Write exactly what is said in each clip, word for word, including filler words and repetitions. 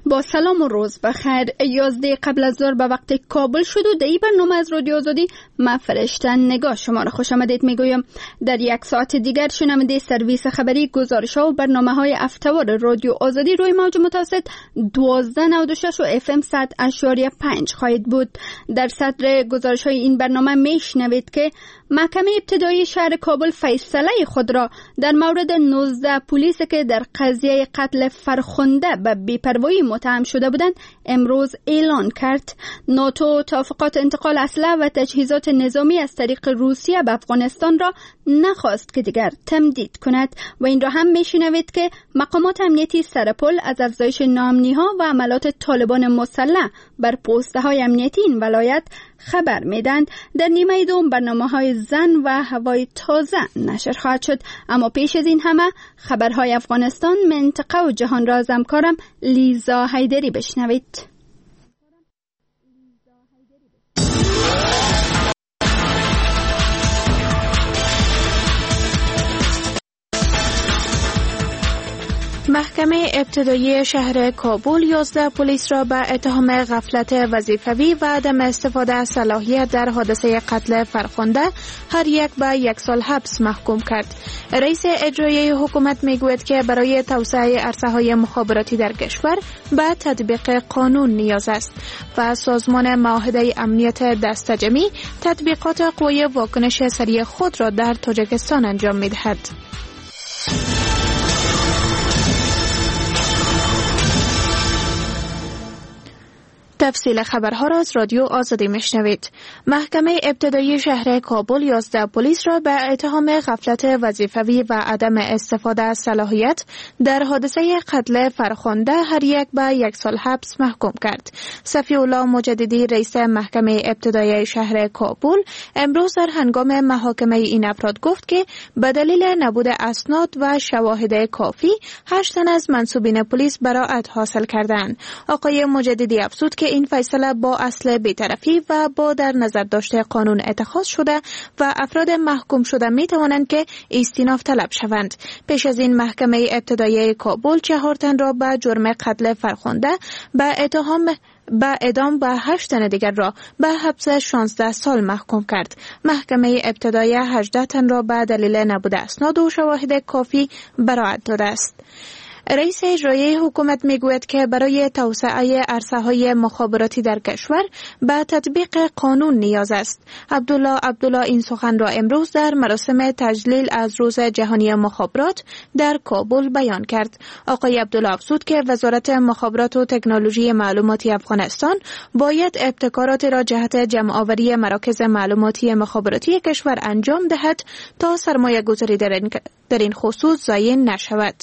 با سلام و روز بخیر. یازده قبل از ظهر به وقت کابل شد و در این برنامه از رادیو آزادی من فرشته نگاه شما را خوش آمدید میگویم. در یک ساعت دیگر شنونده سرویس خبری، گزارش ها و برنامه های هفته‌وار رادیو آزادی روی موج متوسط دوازده نود و شش و اف ام صد اشاریه پنج خواهید بود. در صدر گزارش های این برنامه میشنوید که محکمه ابتدایی شهر کابل فیصله خود را در مورد نوزده پلیس که در قضیه قتل فرخنده به بی‌پروایی متهم شده بودند امروز اعلان کرد. ناتو توافقات انتقال اسلحه و تجهیزات نظامی از طریق روسیه به افغانستان را نخواست که دیگر تمدید کند و این را هم میشنوید که مقامات امنیتی سرپل از افزایش ناامنی‌ها و عملات طالبان مسلح بر پست‌های امنیتی این ولایت خبر میدند. در نیمه دوم برنامه‌های زن و هوای تازه نشر خواهد شد، اما پیش از این همه خبرهای افغانستان، منطقه و جهان را از همکارم لیزا حیدری بشنوید. محکمه ابتدایی شهر کابل یازده پلیس را به اتهام غفلت وظیفوی و عدم استفاده از صلاحیت در حادثه قتل فرخنده هر یک به یک سال حبس محکوم کرد. رئیس اجرایی حکومت میگوید که برای توسعه عرصه‌های مخابراتی در کشور به تطبیق قانون نیاز است و سازمان معاهده امنیت دستجمعی تطبیقات قوی واکنش سریع خود را در تاجیکستان انجام می‌دهد. تفصیل خبرها را از رادیو آزادی میشنوید. محکمه ابتدایی شهر کابل یازده پلیس را به اتهام غفلت وظیفوی و عدم استفاده از صلاحیت در حادثه قتل فرخنده هر یک به یک سال حبس محکوم کرد. صفی الله مجددی رئیس محکمه ابتدایی شهر کابل امروز در هنگام محاکمه این افراد گفت که به دلیل نبود اسناد و شواهد کافی هشت تن از منصوبین پلیس براءت حاصل کردند. آقای مجددی افزود که این فیصله با اصل بی‌طرفی و با در نظر داشته قانون اتخاذ شده و افراد محکوم شده می توانند که استیناف طلب شوند. پیش از این محکمه ابتدایی کابل چهار تن را به جرم قتل فرخنده به اتهام با اعدام و هشت تن دیگر را به حبس شانزده سال محکوم کرد. محکمه ابتدایی هجده تن را به دلیل نبود اسناد و شواهد کافی براءت داده است. رئیس اجرایی حکومت میگوید که برای توسعه عرصه‌های مخابراتی در کشور به تطبیق قانون نیاز است. عبدالله عبدالله این سخن را امروز در مراسم تجلیل از روز جهانی مخابرات در کابل بیان کرد. آقای عبدالله افزود که وزارت مخابرات و تکنولوژی معلوماتی افغانستان باید ابتکارات را جهت جمع‌آوری مراکز معلوماتی مخابراتی کشور انجام دهد تا سرمایه‌گذاری در این خصوص ضایع نشود.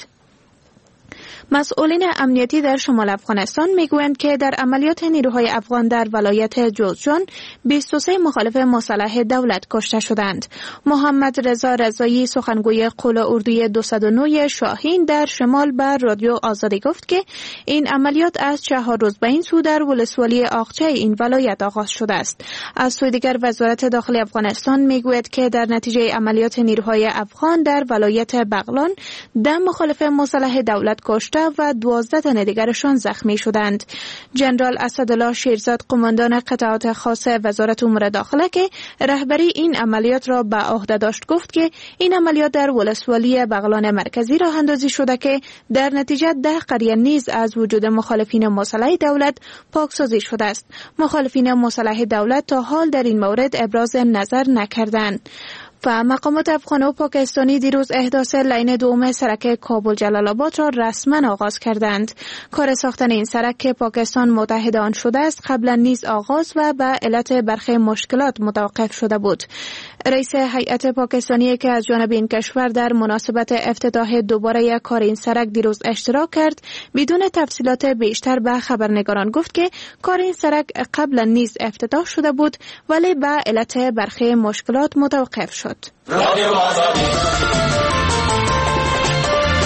مسئولین امنیتی در شمال افغانستان میگویند که در عملیات نیروهای افغان در ولایت جوزجان بیست و سه مخالف مسلح دولت کشته شدند. محمد رضا رضایی سخنگوی قول اردوی دویست و نه شاهین در شمال به رادیو آزادی گفت که این عملیات از چهار روز به این سو در ولسوالی آقچه این ولایت آغاز شده است. از سوی دیگر وزارت داخلی افغانستان میگوید که در نتیجه عملیات نیروهای افغان در ولایت بغلان ده مخالف مسلح دولت کشته و دوازده تن دیگرشان زخمی شدند. جنرال اسدالله شیرزاد قماندان قطعات خاص وزارت امور داخله که رهبری این عملیات را به عهده داشت گفت که این عملیات در ولسوالی بغلان مرکزی راه اندازی شده که در نتیجه ده قریه نیز از وجود مخالفین مسلح دولت پاکسازی شده است. مخالفین مسلح دولت تا حال در این مورد ابراز نظر نکردند. و مقامات افغان و پاکستانی دیروز احداث لین دوم سرک کابل جلال آباد را رسما آغاز کردند. کار ساختن این سرک که پاکستان متحد آن شده است قبلا نیز آغاز و به علت برخی مشکلات متوقف شده بود. رئیس هیئت پاکستانی که از جانب این کشور در مناسبت افتتاح دوباره کار این سرک دیروز اشتراک کرد بدون تفصیلات بیشتر به خبرنگاران گفت که کار این سرک قبلا نیز افتتاح شده بود ولی به علت برخی مشکلات متوقف شد.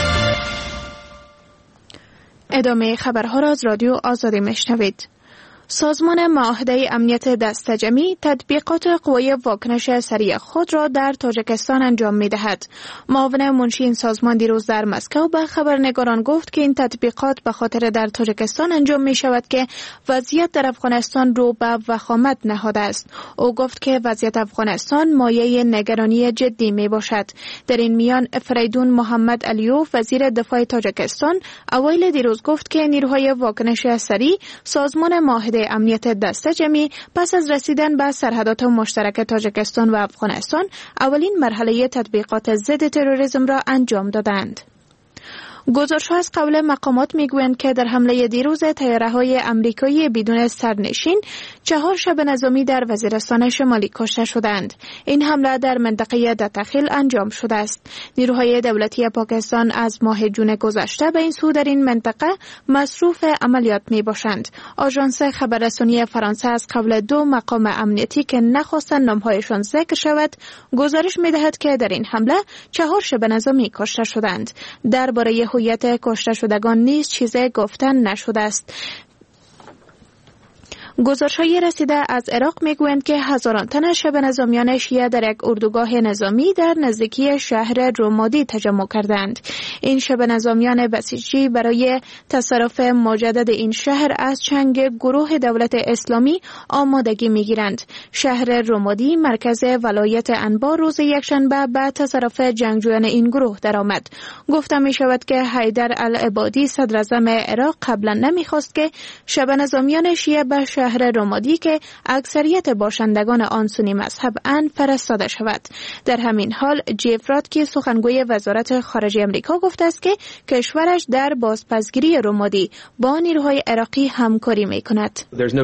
ادامه خبرها را از رادیو آزادی میشنوید. سازمان معاهده امنیت دستجمعی تطبیقات قوای واکنش سریع خود را در تاجیکستان انجام می دهد. معاون منشی این سازمان دیروز در مسکو به خبرنگاران گفت که این تطبیقات به خاطر در تاجیکستان انجام می شود که وضعیت در افغانستان رو به وخامت نهاده است. او گفت که وضعیت افغانستان مایه نگرانی جدی می باشد. در این میان فریدون محمد علیوف وزیر دفاع تاجیکستان اوایل دیروز گفت که نیروهای واکنش سریع سازمان معاهده امنیت دستجمعی پس از رسیدن به سرحدات مشترک تاجیکستان و افغانستان اولین مرحله تطبیقات ضد تروریسم را انجام دادند. گزارش‌ها از قبل مقامات میگویند که در حمله دیروز طیاره‌های آمریکایی بدون سرنشین چهار شب نظامی در وزیرستان شمالی کشته شدند. این حمله در منطقه دتخیل انجام شده است. نیروهای دولتی پاکستان از ماه جون گذشته به این سو در این منطقه مصروف عملیات میباشند. آژانس خبررسانی فرانسه از قبل دو مقام امنیتی که نخواستند نامهایشان ذکر شود گزارش میدهد که در این حمله چهار شب نظامی کشته شدند. درباره هویت کشته شدگان نیز چیزی گفتن نشده است. گزارش‌های رسیده از عراق میگویند که هزاران تن شب نظامیان شیعه در یک اردوگاه نظامی در نزدیکی شهر رمادی تجمع کردند. این شب نظامیان بسیجی برای تصرف مجدد این شهر از چنگ گروه دولت اسلامی آمادگی میگیرند. شهر رمادی مرکز ولایت انبار روز یکشنبه به تصرف جنگجویان این گروه درآمد. گفته می شود که حیدر العبادی صدر اعظم عراق قبلا نمیخواست که شب نظامیان شیعه به شهر رمادی که اکثریت باشندگان آن سنی مذهب اند فرستاده شود. در همین حال جیف رادکی سخنگوی وزارت خارجه آمریکا گفته است که کشورش در بازپسگیری رمادی با نیروهای عراقی همکاری می‌کند.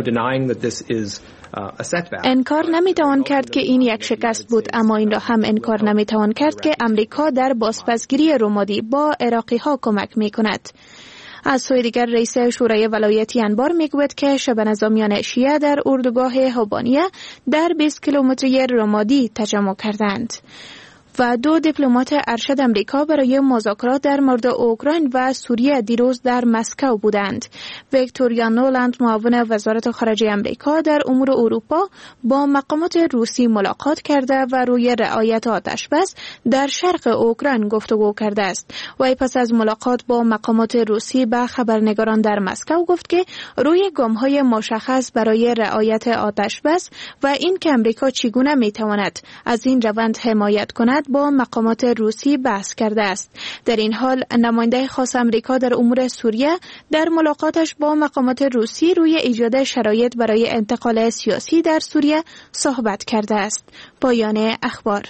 انکار نمیتوان کرد که این یک شکست بود، اما این را هم انکار نمیتوان کرد که آمریکا در بازپسگیری رمادی با عراقی ها کمک می‌کند. از سوی دیگر رئیس شورای ولایتی انبار میگوید که شب نظامیان شیعه در اردوگاه هوبانیه در بیست کیلومتری رمادی تجمع کردند. و دو دیپلمات ارشد امریکا برای مذاکرات در مورد اوکراین و سوریه دیروز در مسکو بودند. ویکتوریا نولند معاون وزارت خارجه امریکا در امور اروپا با مقامات روسی ملاقات کرده و روی رعایت آتشبس در شرق اوکراین گفتگو کرده است. و پس از ملاقات با مقامات روسی به خبرنگاران در مسکو گفت که روی گام‌های مشخص برای رعایت آتشبس و این که امریکا چگونه میتواند از این روند حمایت کند با مقامات روسی بحث کرده است. در این حال نماینده خاص امریکا در امور سوریه در ملاقاتش با مقامات روسی روی ایجاد شرایط برای انتقال سیاسی در سوریه صحبت کرده است. پایان اخبار.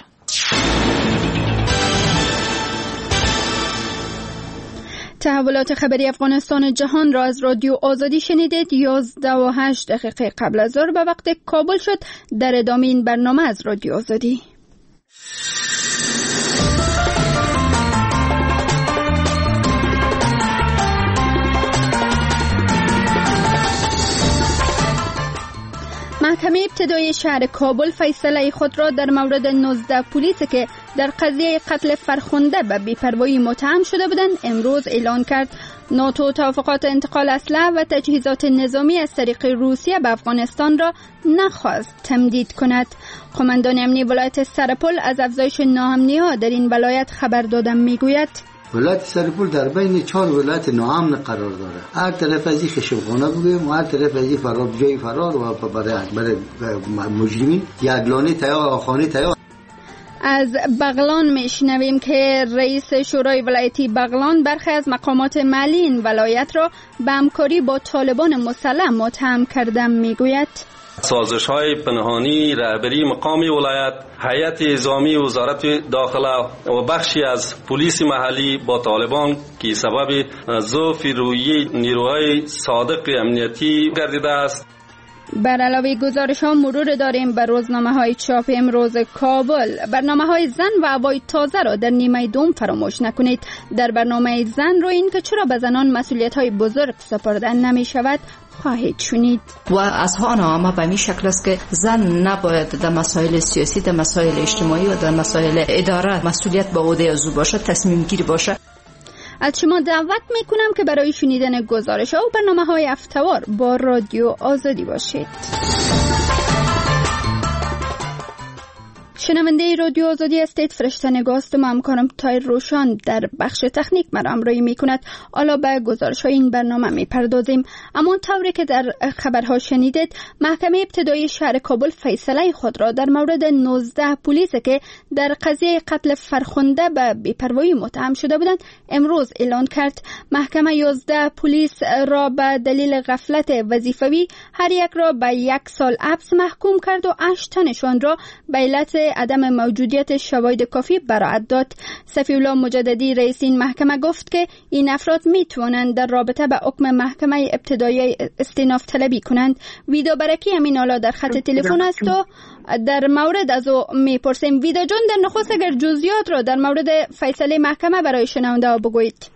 تحولات خبری افغانستان جهان را از رادیو آزادی شنیدید. یازده و هشت دقیقه قبل از ظهر به وقت کابل شد. در ادامه این برنامه از رادیو آزادی. محکمه ابتدایی شهر کابل فیصله خود را در مورد نوزده پلیسی که در قضیه قتل فرخنده به بی‌پروایی متهم شده بودند امروز اعلان کرد. ناتو توافقات انتقال اسلحه و تجهیزات نظامی از طریق روسیه به افغانستان را نخواست تمدید کند. قماندان امنی ولایت سرپل از افزایش ناامنی‌ها در این ولایت خبر دادن میگوید ولایت سرپل در بین چهار ولایت ناامن قرار داره. هر طرف از این خشبخانه بگویم و هر طرف از این فرار جای فرار و برای برای مجرمین یادلانه تیار آخانه تیار. از بغلان میشنویم که رئیس شورای ولایتی بغلان برخی از مقامات محلی این ولایت را به همکاری با طالبان مسلح متهم کرده میگوید سازش‌های پنهانی رهبری مقامی ولایت، هیئت نظامی وزارت داخله و بخشی از پلیس محلی با طالبان که سبب ضعف روحیه نیروهای صادق امنیتی گردیده است. بر علاوه گزارش ها مرور داریم بر روزنامه های چاپ امروز کابل. برنامه های زن و هوای تازه را در نیمه دوم فراموش نکنید. در برنامه زن رو این که چرا به زنان مسئولیت های بزرگ سپردن نمی شود خواهید شنید. و از آن همه به این شکل است که زن نباید در مسائل سیاسی، در مسائل اجتماعی و در مسائل اداره مسئولیت به عهده از او باشه، تصمیم گیر باشه. از شما دعوت میکنم که برای شنیدن گزارش ها و برنامه های هفته‌وار با رادیو آزادی باشید. شنونده رادیو آزادی هستید. فرشته نگاست و همکارم تایر روشان در بخش تکنیک مرا همراهی میکند. حالا به گزارش های این برنامه میپردازیم. اما طوری که در خبرها شنیدید، محکمه ابتدایی شهر کابل فیصله خود را در مورد نوزده پلیس که در قضیه قتل فرخنده به بی‌پروایی متهم شده بودند امروز اعلان کرد. محکمه یازده پلیس را به دلیل غفلت وظیفوی هر یک را به یک سال حبس محکوم کرد و هشت تنشان را به علت عدم موجودیت شواهد کافی براءت داد. صفی الله مجددی رئیس این محکمه گفت که این افراد می توانند در رابطه با حکم محکمه ابتدایی استئناف طلبی کنند. ویدا برکی همین حالا در خط تلفن است و در مورد از او میپرسیم. ویدا جان، در نخست اگر جزئیات را در مورد فیصله محکمه برای شنونده ها بگویید.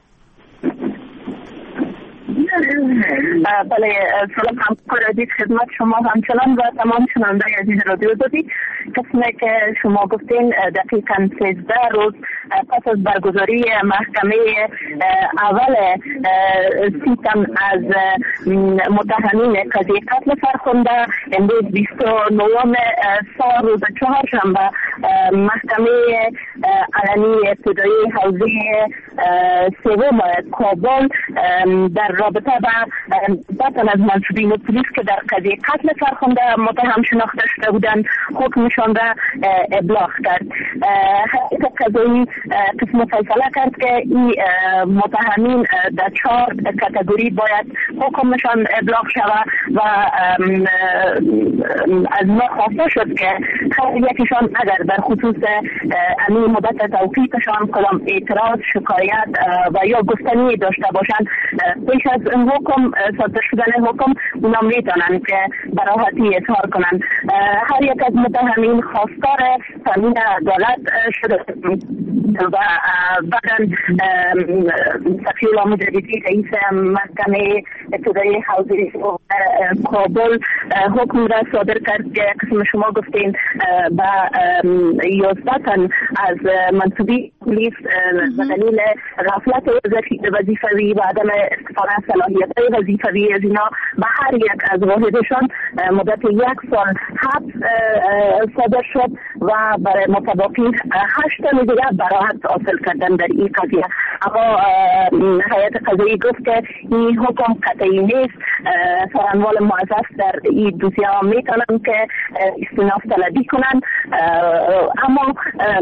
بله، سلام همکار عزیز، خدمت شما همچنان و تمام شنونده عزیز رادیو آزادی. قسمی که شما گفتین دقیقاً سیزده روز پس از برگزاری محکمه اول سی تن از متهمین قضیه قتل فرخنده، امروز بیست و نهم سال روز چهارشنبه محکمه علنی ابتدایی حوزه سوم کابل در رابطه با دو از منصوبین پلیس که در قضیه قتل فرخنده متهم شناخته شده بودند حکمشان را ابلاغ کرد. هیئت قضایی قسم فیصله کرد که این متهمین در چهار کاتگوری باید حکمشان ابلاغ شود و از ما خواسته شد که هر یکیشان اگر در خصوص امین مدت توقیفشان کدام اعتراض، شکایت و یا گفتنی داشته باشند پیش از حکم صادر شدن حکم اونا میتونن که براحتی اظهار کنن. هر یک از متهمین خواستار تامین عدالت شده و بعدا صفی الله مجددی رئیس محکمه ابتدایی حوزه کابل حکم را صادر کرد که قسم شما گفتین با یازده تن از منصوبی پلیس به دلیل غفلت وظیفوی و عدم استفاده از صلاحیت‌های وظیفوی از اینا به هر یک از واحدشان مدت یک سال حبس صادر شد و برای متباقی هشت تن دیگر براحت حاصل کردن در این قضیه. اما هیئت قضایی گفت که این حکم قطعی نیست. سرانوال معزز در این دوسیه ها میتونن که استئناف طلبی کنن، اما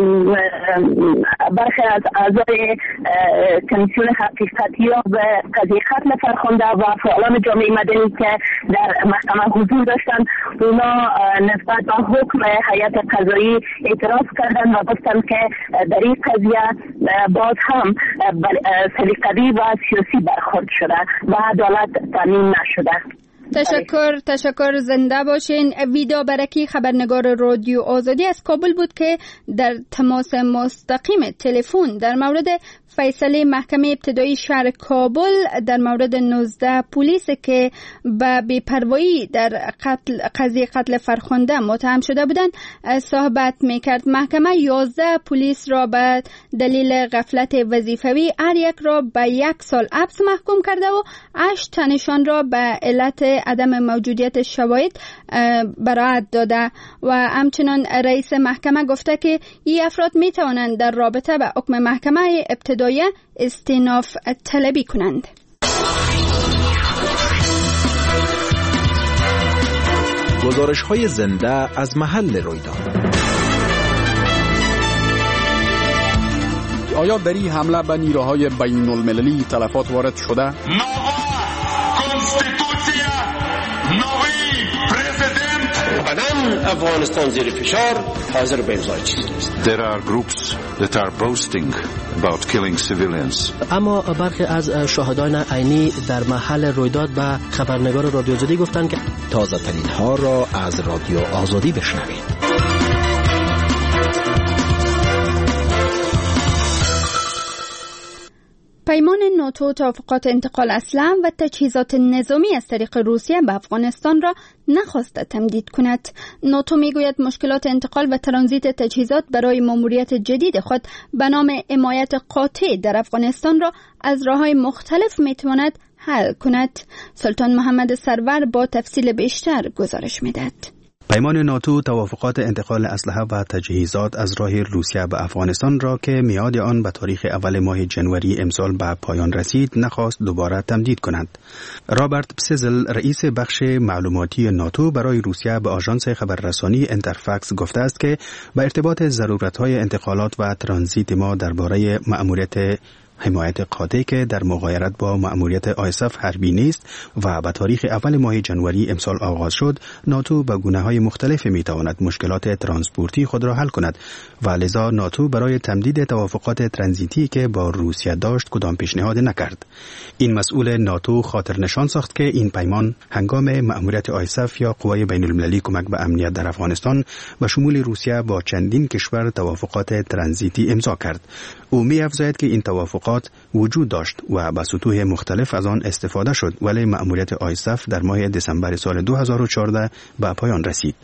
برخی از اعضای کمیسیون حقیقتیاب قضیه قتل فرخنده و فعالان جامعه مدنی که در محکمه حضور داشتن اونا نسبت به حکم هیئت قضایی اعتراض کردن و گفتن که در این قضیه باز هم سلیقه‌ای و سیاسی برخورد شده و عدالت تامین نشده. تشکر تشکر زنده باشین. ویدا برکی خبرنگار رادیو آزادی از کابل بود که در تماس مستقیم تلفن در مورد فیصله محکمه ابتدایی شهر کابل در مورد نوزده پلیس که به بی‌پروایی در قتل قضیه قتل فرخنده متهم شده بودند صحبت میکرد. محکمه یازده پلیس را به دلیل غفلت وظیفوی هر یک را به یک سال حبس محکوم کرده و هشت تنشان را به علت عدم موجودیت شواهد براءت داده و همچنان رئیس محکمه گفته که این افراد می توانند در رابطه با حکم محکمه ابتدایی استئناف طلبی کنند. گزارش‌های زنده از محل رویداد. آیا در این حمله به نیروهای بین المللی تلفات وارد شده؟ افغانستان زیر فشار حاضر به امضای چیزی است. There are groups that are boasting about killing civilians. اما برخی از شاهدان عینی در محل رویداد به خبرنگار رادیو آزادی گفتند که تازه ترین ها را از رادیو آزادی بشنوید. پیمان ناتو توافقات انتقال اسلحه و تجهیزات نظامی از طریق روسیه به افغانستان را نخواسته تمدید کند. ناتو میگوید مشکلات انتقال و ترانزیت تجهیزات برای ماموریت جدید خود به نام حمایت قاطع در افغانستان را از راه‌های مختلف میتواند حل کند. سلطان محمد سرور با تفصیل بیشتر گزارش میدهد. پیمان ناتو توافقات انتقال اسلحه و تجهیزات از راه روسیه به افغانستان را که میعاد آن به تاریخ اول ماه جنوری امسال به پایان رسید نخواست دوباره تمدید کند. رابرت پسزل رئیس بخش معلوماتی ناتو برای روسیه به آژانس خبررسانی اینترفکس گفته است که به ارتباط ضرورت‌های انتقالات و ترانزیت ما درباره مأموریت حمایت قاطع که در مغایرت با مأموریت آیساف حربی نیست و به تاریخ اول ماه جنوری امسال آغاز شد، ناتو به گونه‌های مختلف می‌تواند مشکلات ترانسپورتی خود را حل کند و لذا ناتو برای تمدید توافقات ترانزیتی که با روسیه داشت کدام پیشنهاد نکرد. این مسئول ناتو خاطر نشان ساخت که این پیمان هنگام مأموریت آیساف یا قوای بین‌المللی کمک به امنیت در افغانستان به شمول روسیه با چندین کشور توافقات ترانزیتی امضا کرد. او می‌افزاید که این توافقات وجود داشت و به سطوح مختلف از آن استفاده شد، ولی مأموریت آیساف در ماه دسامبر سال دو هزار و چهارده به پایان رسید.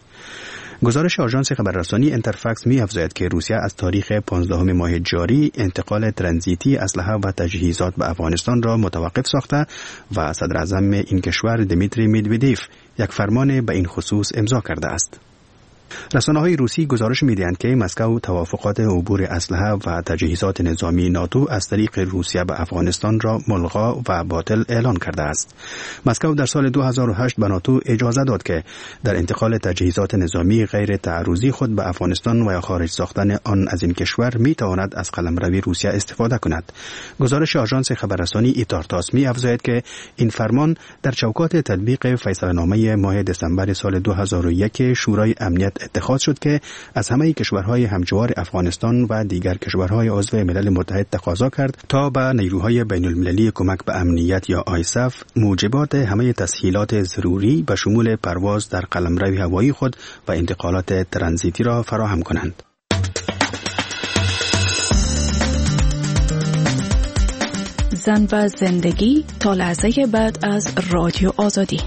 گزارش آژانس خبررسانی اینترفکس می‌افزاید که روسیه از تاریخ پانزدهم ماه جاری انتقال ترانزیتی اسلحه و تجهیزات به افغانستان را متوقف ساخته و صدر اعظم این کشور دمیتری مدودیف یک فرمان به این خصوص امضا کرده است. رسانه‌های روسی گزارش می‌دهند که مسکو توافقات عبور اسلحه و تجهیزات نظامی ناتو از طریق روسیه به افغانستان را ملغا و باطل اعلان کرده است. مسکو در سال دو هزار و هشت به ناتو اجازه داد که در انتقال تجهیزات نظامی غیر تعرضی خود به افغانستان و یا خارج ساختن آن از این کشور می‌تواند از قلمروی روسیه استفاده کند. گزارش آژانس خبررسانی ایتارتاس می‌افزاید که این فرمان در چوکات تطبیق فیصله‌نامه ماه دسامبر سال دو هزار و یک شورای امنیت اتخاذ شد که از همه کشورهای همجوار افغانستان و دیگر کشورهای عضو ملل متحد تقاضا کرد تا به نیروهای بین‌المللی کمک به امنیت یا آیساف موجبات همه تسهیلات ضروری به شمول پرواز در قلمرو هوایی خود و انتقالات ترانزیتی را فراهم کنند. زن و زندگی تا لحظه بعد از رادیو آزادی.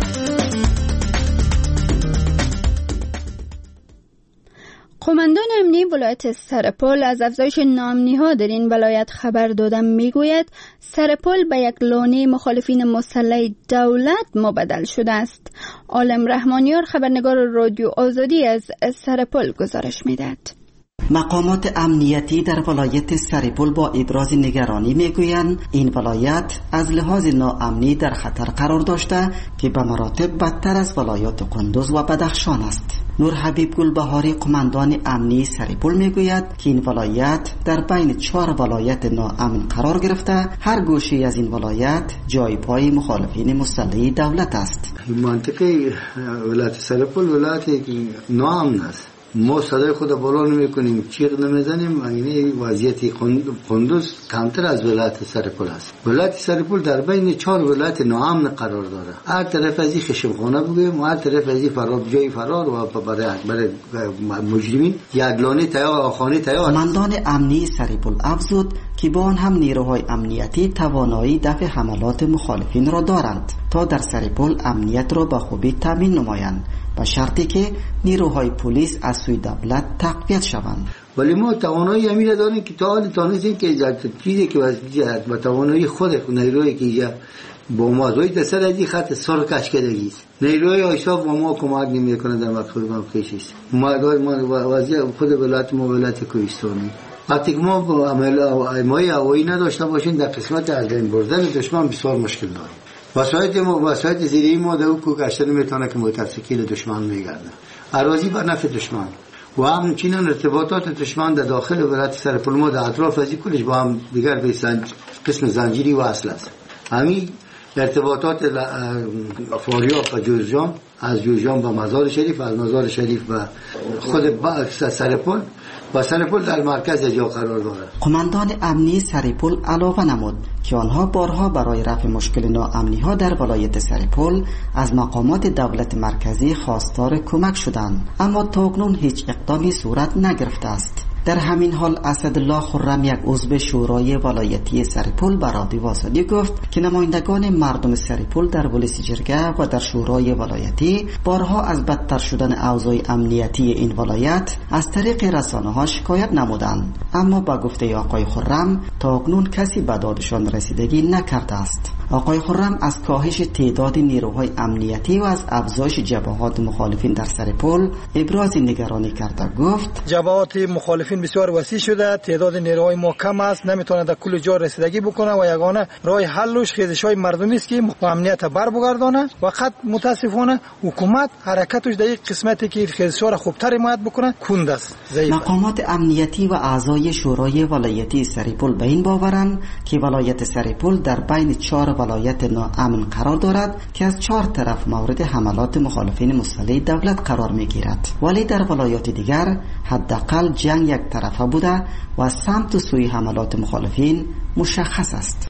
قماندان امنی ولایت سرپل از افزایش ناامنی‌ها در این ولایت خبر دادن میگوید سرپل به یک لانه مخالفین مسلح دولت مبدل شده است. عالم رحمانیار خبرنگار رادیو آزادی از سرپل گزارش میدهد. مقامات امنیتی در ولایت سرپل با ابراز نگرانی میگویند این ولایت از لحاظ ناامنی در خطر قرار داشته که به مراتب بدتر از ولایات قندوز و بدخشان است. نور حبیب گلبهاری قماندان امنی سرپل میگوید که این ولایت در بین چهار ولایت ناامن قرار گرفته، هر گوشه از این ولایت جای پای مخالفین مسلح دولت است. منطقه ولایت سرپل ولایت ناامن است. ما صدای خود بالا نمی کنیم، چیغ نمیزنیم. این وضعیت قندوز کمتر از ولایت سرپل است. ولایت سرپل در بین چهار ولایت ناامن قرار داره. هر طرف از این خشمخانه بگویم و هر طرف از این فرار جای فرار و برای برای مجرمین یک لانه تیار آخانه تیار. قماندان امنی سرپل افزود که با آن هم نیروهای امنیتی توانایی دفع حملات مخالفین را دارند تا در سرپل امنیت را به خوبی تامین نمایند، به شرطی که نیروهای پلیس از سوی دولت تقویت شوند. ولی ما توانایی همین داریم که تا حال تانستیم که چیزی که واسه با توانایی خود نیروی که با ما روی دسر از این خط سر کش کردگی است. نیروی آیساف با ما کمک نمیکنه در وقت خود ما کشیست. ما وضعیت خود ولایت ما ولایت کوهستانی وقتی که ما با عمای هوایی نداشته باشیم در قسمت از بین بردن دشمن بسیار مشکل داریم. وسایل ما وسایل زیری ما در کو گشتن میتونه که متفکیل دشمن میگرده، اراضی بر نفع دشمن و همچنین ارتباطات دشمن در داخل ولایت سرپل ما در اطراف از کلش با هم دیگر به قسم زنجیری وصل است. همین ارتباطات فاریاب و جوزجان، از جوزجان به مزار شریف، از مزار شریف و خود سرپل و سرپل در مرکز جا قرار دارد. قماندان امنی سرپل علاوه نمود که آنها بارها برای رفع مشکل ناامنی ها در ولایت سرپل از مقامات دولت مرکزی خواستار کمک شدند، اما تاکنون هیچ اقدامی صورت نگرفته است. در همین حال اسدالله خرم یک عضو شورای ولایتی سرپل به رادیو آزادی گفت که نمایندگان مردم سرپل در پلیس جرگه و در شورای ولایتی بارها از بدتر شدن اوضاع امنیتی این ولایت از طریق رسانه ها شکایت نمودند، اما با گفته آقای خرم تا اکنون کسی به دادشان رسیدگی نکرده است. آقای خرم از کاهش تعداد نیروهای امنیتی و از افزایش جبهات مخالفین در سرپل ابراز نگرانی کرده. گفت جبهات مخالفین بسیار وسیع شده، تعداد نیروهای ما کم است، نمیتونه در کل جا رسیدگی بکنه و یگانه راه حلش خیزش‌های مردمی است که امنیت بر بگردانه. وقت متاسفانه حکومت حرکتش در یک قسمتی که خیزش‌ها را خوبتر حمایت بکنه کند است. مقامات امنیتی و اعضای شورای ولایتی سرپل به این باورند که ولایت سرپل در بین چهار ولایت ناامن قرار دارد که از چهار طرف مورد حملات مخالفین مسلح دولت قرار میگیرد، ولی در ولایات دیگر حداقل جنگ یک طرفه بوده و سمت و سوی حملات مخالفین مشخص است.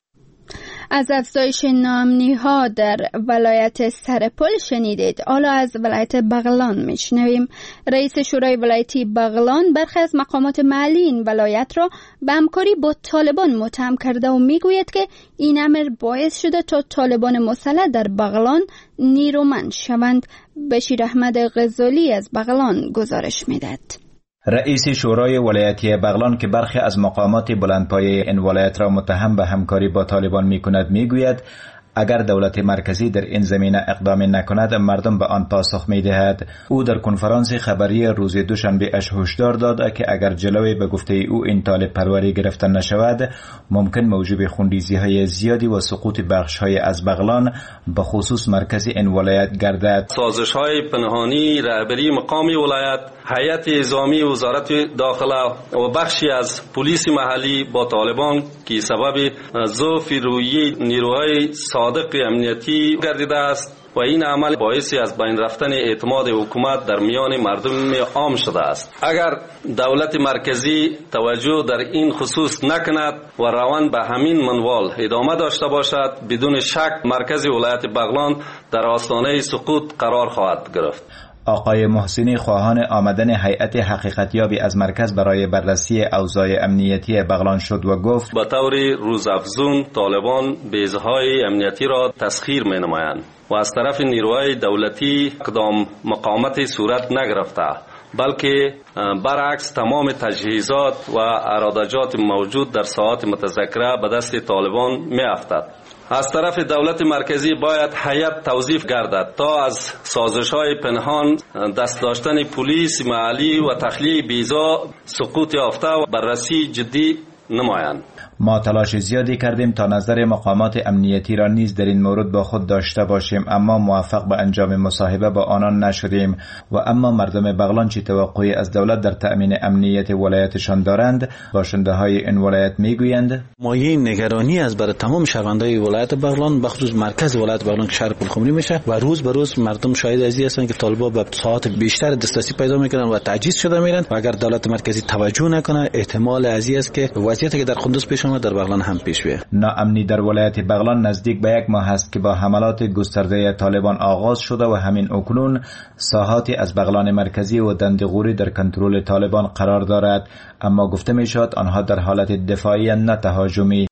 از افزایش ناامنی ها در ولایت سرپل شنیدید. حالا از ولایت بغلان میشنویم. رئیس شورای ولایتی بغلان برخی از مقامات محلی این ولایت را به همکاری با طالبان متهم کرده و میگوید که این امر باعث شده تا طالبان مسلح در بغلان نیرومند شوند. بشیر احمد غزالی از بغلان گزارش میدهد. رئیس شورای ولایتی بغلان که برخی از مقامات بلندپایه این ولایت را متهم به همکاری با طالبان می‌کند میگوید اگر دولت مرکزی در این زمینه اقدام نکند مردم به آن پاسخ می‌دهد. او در کنفرانس خبری روز دوشنبه اش هشدار داد که اگر جلوی به گفته او این طالب پروری گرفته نشود ممکن موجب خونریزی‌های زیادی و سقوط بخش‌های از بغلان به خصوص مرکز این ولایت گردد. سازش‌های پنهانی رهبری مقامی ولایت، هیئت نظامی وزارت داخله و بخشی از پلیس محلی با طالبان که سبب ضعف روحی نیروهای صادق امنیتی گردیده است و این عمل باعث از بین رفتن اعتماد حکومت در میان مردم عام شده است. اگر دولت مرکزی توجه در این خصوص نکند و روند به همین منوال ادامه داشته باشد بدون شک مرکز ولایت بغلان در آستانه سقوط قرار خواهد گرفت. آقای محسنی خواهان آمدن هیئت حقیقتیابی از مرکز برای بررسی اوضاع امنیتی بغلان شد و گفت به طور روزافزون طالبان بیضهای امنیتی را تسخیر می نمایند و از طرف نیروهای دولتی اقدام مقاومت صورت نگرفته بلکه برعکس تمام تجهیزات و ارادجات موجود در ساعات متذکره به دست طالبان می افتد. از طرف دولت مرکزی باید هیئت توظیف گردد تا از سازش‌های پنهان، دست داشتن پلیس محلی و تخلیه بیضا سقوط یافته و بررسی جدی نمایند. ما تلاش زیادی کردیم تا نظر مقامات امنیتی را نیز در این مورد با خود داشته باشیم، اما موفق به انجام مصاحبه با آنان نشدیم. و اما مردم بغلان چه توقعی از دولت در تأمین امنیت ولایتشان دارند؟ باشنده های این ولایت میگویند مایه نگرانی از برای تمام شهروندان ولایت بغلان، بخصوص مرکز ولایت بغلان که شهر پلخمری میشه و روز به روز مردم شاهد ازی هستند که طالبا به ساعات بیشتر دسترسی پیدا میکنن و تعجیز شده میرن و اگر دولت مرکزی توجه نکنه احتمال ازی است که وضعیتی که در قندوز پیش در بغلان هم پیش بیاد. ناامنی در ولایت بغلان نزدیک به یک ماه است که با حملات گسترده طالبان آغاز شده و همین اکنون ساحاتی از بغلان مرکزی و دندغوری در کنترل طالبان قرار دارد، اما گفته می شود آنها در حالت دفاعی نه تهاجمی.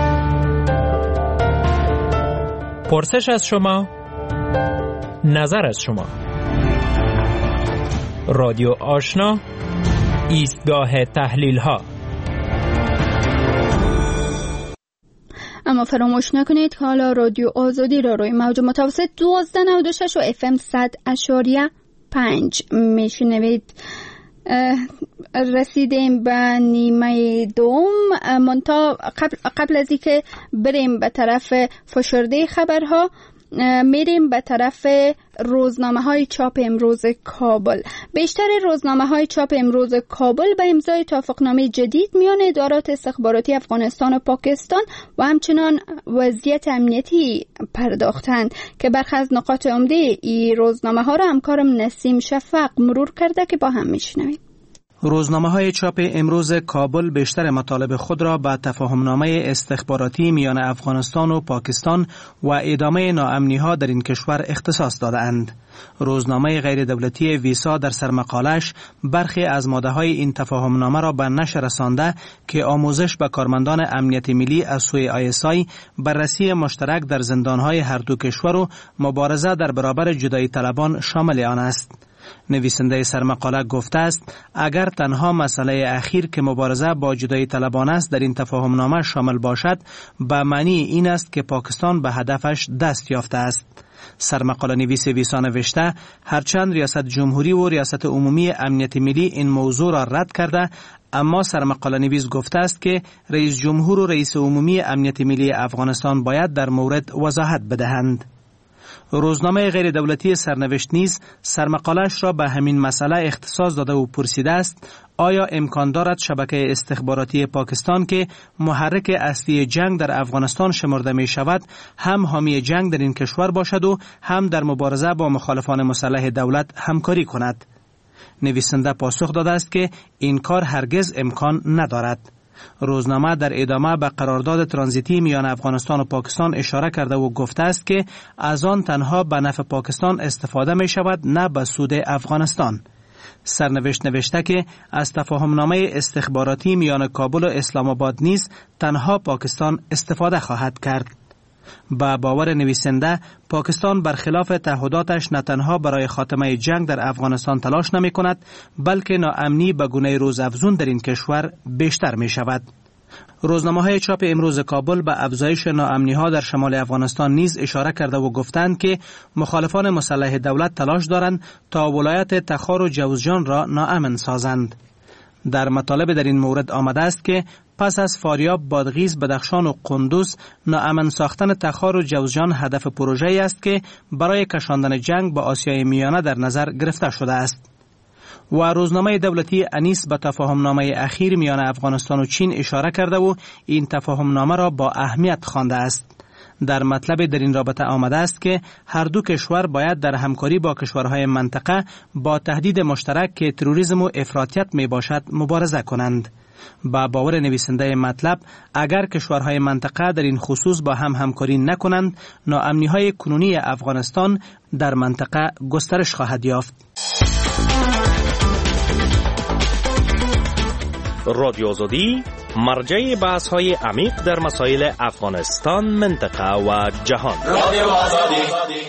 پرسش از شما، نظر از شما. رادیو آشنا، ایستگاه تحلیل ها. اما فراموش نکنید که حالا رادیو آزادی را روی موج متوسط دوازده نود و شش و اف ام صد اشاریه پنج میشنوید. رسیدیم به نیمه دوم. منتها قبل, قبل از اینکه بریم به طرف فشرده خبرها میریم به طرف روزنامه های چاپ امروز کابل. بیشتر روزنامه های چاپ امروز کابل به امضای توافقنامه جدید میان ادارات استخباراتی افغانستان و پاکستان و همچنان وضعیت امنیتی پرداختند که برخی از نقاط عمده این روزنامه ها را همکارم نسیم شفق مرور کرده که با هم میشنویم. روزنامه‌های چاپ امروز کابل بیشتر مطالب خود را به تفاهمنامه استخباراتی میان افغانستان و پاکستان و ادامه ناامنی‌ها در این کشور اختصاص داده‌اند. روزنامه غیر دولتی ویسا در سرمقالش برخی از ماده‌های این تفاهمنامه را به نشر رسانده که آموزش به کارمندان امنیت ملی از سوی آی اس آی، بررسی مشترک در زندان‌های هر دو کشور و مبارزه در برابر جدایی طلبان شامل آن است. نویسنده سرمقاله گفته است اگر تنها مسئله اخیر که مبارزه با جدایی طلبان است در این تفاهمنامه شامل باشد، به معنی این است که پاکستان به هدفش دست یافته است. سرمقاله نویس ویسا نوشته هرچند ریاست جمهوری و ریاست عمومی امنیت ملی این موضوع را رد کرده، اما سرمقاله نویس گفته است که رئیس جمهور و رئیس عمومی امنیت ملی افغانستان باید در مورد وضاحت بدهند. روزنامه غیر دولتی سرنوشت نیز سرمقاله‌اش را به همین مسئله اختصاص داده و پرسیده است آیا امکان دارد شبکه استخباراتی پاکستان که محرک اصلی جنگ در افغانستان شمرده می شود هم حامی جنگ در این کشور باشد و هم در مبارزه با مخالفان مسلح دولت همکاری کند؟ نویسنده پاسخ داده است که این کار هرگز امکان ندارد. روزنامه در ادامه به قرارداد ترانزیتی میان افغانستان و پاکستان اشاره کرده و گفته است که از آن تنها به نفع پاکستان استفاده می شود، نه به سود افغانستان. سرنوشت نوشته که از تفاهمنامه استخباراتی میان کابل و اسلام آباد نیز تنها پاکستان استفاده خواهد کرد. با باور نویسنده پاکستان برخلاف تعهداتش نه تنها برای خاتمه جنگ در افغانستان تلاش نمی کند، بلکه ناامنی به گونه روزافزون در این کشور بیشتر می شود. روزنامه های چاپ امروز کابل به افزایش ناامنی ها در شمال افغانستان نیز اشاره کرده و گفتند که مخالفان مسلح دولت تلاش دارند تا ولایت تخار و جوزجان را ناامن سازند. در مطالب در این مورد آمده است که پس از فاریاب، بادغیس، بدخشان و قندوز، ناامن ساختن تخار و جوزجان هدف پروژه‌ای است که برای کشاندن جنگ با آسیای میانه در نظر گرفته شده است. و روزنامه دولتی انیس به تفاهمنامه اخیر میان افغانستان و چین اشاره کرده و این تفاهمنامه را با اهمیت خوانده است. در مطلب در این رابطه آمده است که هر دو کشور باید در همکاری با کشورهای منطقه با تهدید مشترک که تروریسم و افراطیت می باشد مبارزه کنند. با باور نویسنده مطلب اگر کشورهای منطقه در این خصوص با هم همکاری نکنند، ناامنی‌های کنونی افغانستان در منطقه گسترش خواهد یافت. رادیو آزادی مرجع بحث‌های عمیق در مسائل افغانستان، منطقه و جهان. رادیو آزادی.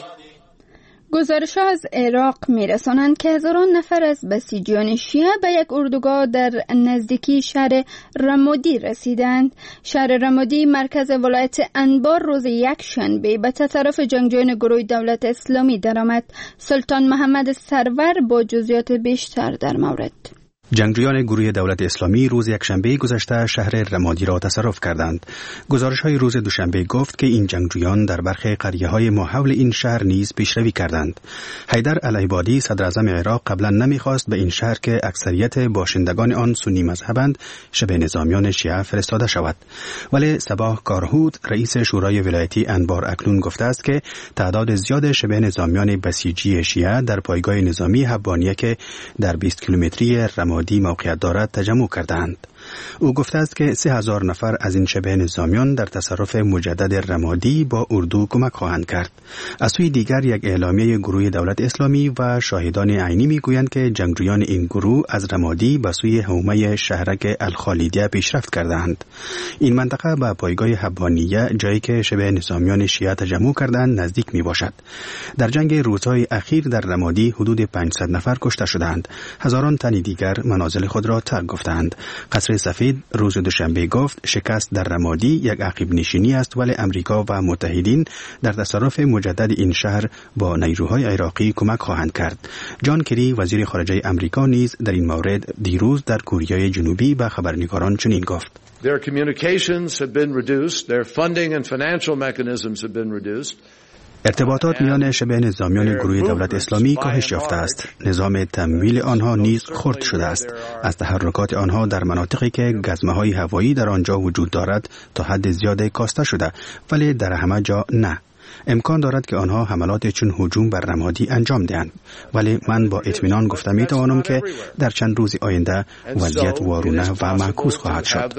گزارش از عراق می‌رسانند که هزاران نفر از بسیجیان شیعه به یک اردوگاه در نزدیکی شهر رمادی رسیدند. شهر رمادی مرکز ولایت انبار روز یک شنبه به طرف جنگجویان گروه دولت اسلامی درآمد. سلطان محمد سرور با جزئیات بیشتر در مورد. جنگجویان گروه دولت اسلامی روز یکشنبه گذشته شهر رمادی را تصرف کردند. گزارش‌های روز دوشنبه گفت که این جنگجویان در برخی قریه‌های محول این شهر نیز پیشروی کردند. حیدر العبادی صدر اعظم عراق قبلا نمی‌خواست به این شهر که اکثریت باشندگان آن سنی مذهبند شبه نظامیان شیعه فرستاده شود. ولی صباح کارهود رئیس شورای ولایتی انبار اکنون گفته است که تعداد زیاد شبه نظامیان بسیجی شیعه در پایگاه نظامی حبانیه که در بیست کیلومتری رمادی موقعیت دارد تجمع کردند. او گفته است که سه هزار نفر از این شبه نظامیان در تصرف مجدد رمادی با اردو کمک خواهند کرد. از سوی دیگر یک اعلامیه گروه دولت اسلامی و شاهدان عینی میگویند که جنگجویان این گروه از رمادی به سوی حومه شهرک الخالیدیه پیشرفت کردند. این منطقه به پایگاه حبانیه، جایی که شبه نظامیان شیعه تجمع کردند، نزدیک می باشد. در جنگ روزهای اخیر در رمادی حدود پانصد نفر کشته شدند. هزاران تن دیگر منازل خود را ترک گفتند. قصر سفید روز دوشنبه گفت شکست در رمادی یک عقب نشینی است، ولی امریکا و متحدین در تصرف مجدد این شهر با نیروهای عراقی کمک خواهند کرد. جان کری وزیر خارجه امریکا نیز در این مورد دیروز در کره جنوبی به خبرنگاران چنین گفت: Their communications have been reduced, their funding and financial mechanisms have been reduced. ارتباطات میان شبه نظامیان گروه دولت اسلامی کاهش یافته است. نظام تمویل آنها نیز خرد شده است. از تحرکات آنها در مناطقی که گزمه‌های هوایی در آنجا وجود دارد تا حد زیاد کاسته شده، ولی در همه جا نه. امکان دارد که آنها حملات چون هجوم بر رمادی انجام دهند، ولی من با اطمینان گفتم می توانم که در چند روز آینده وضعیت وارونه و معکوس خواهد شد.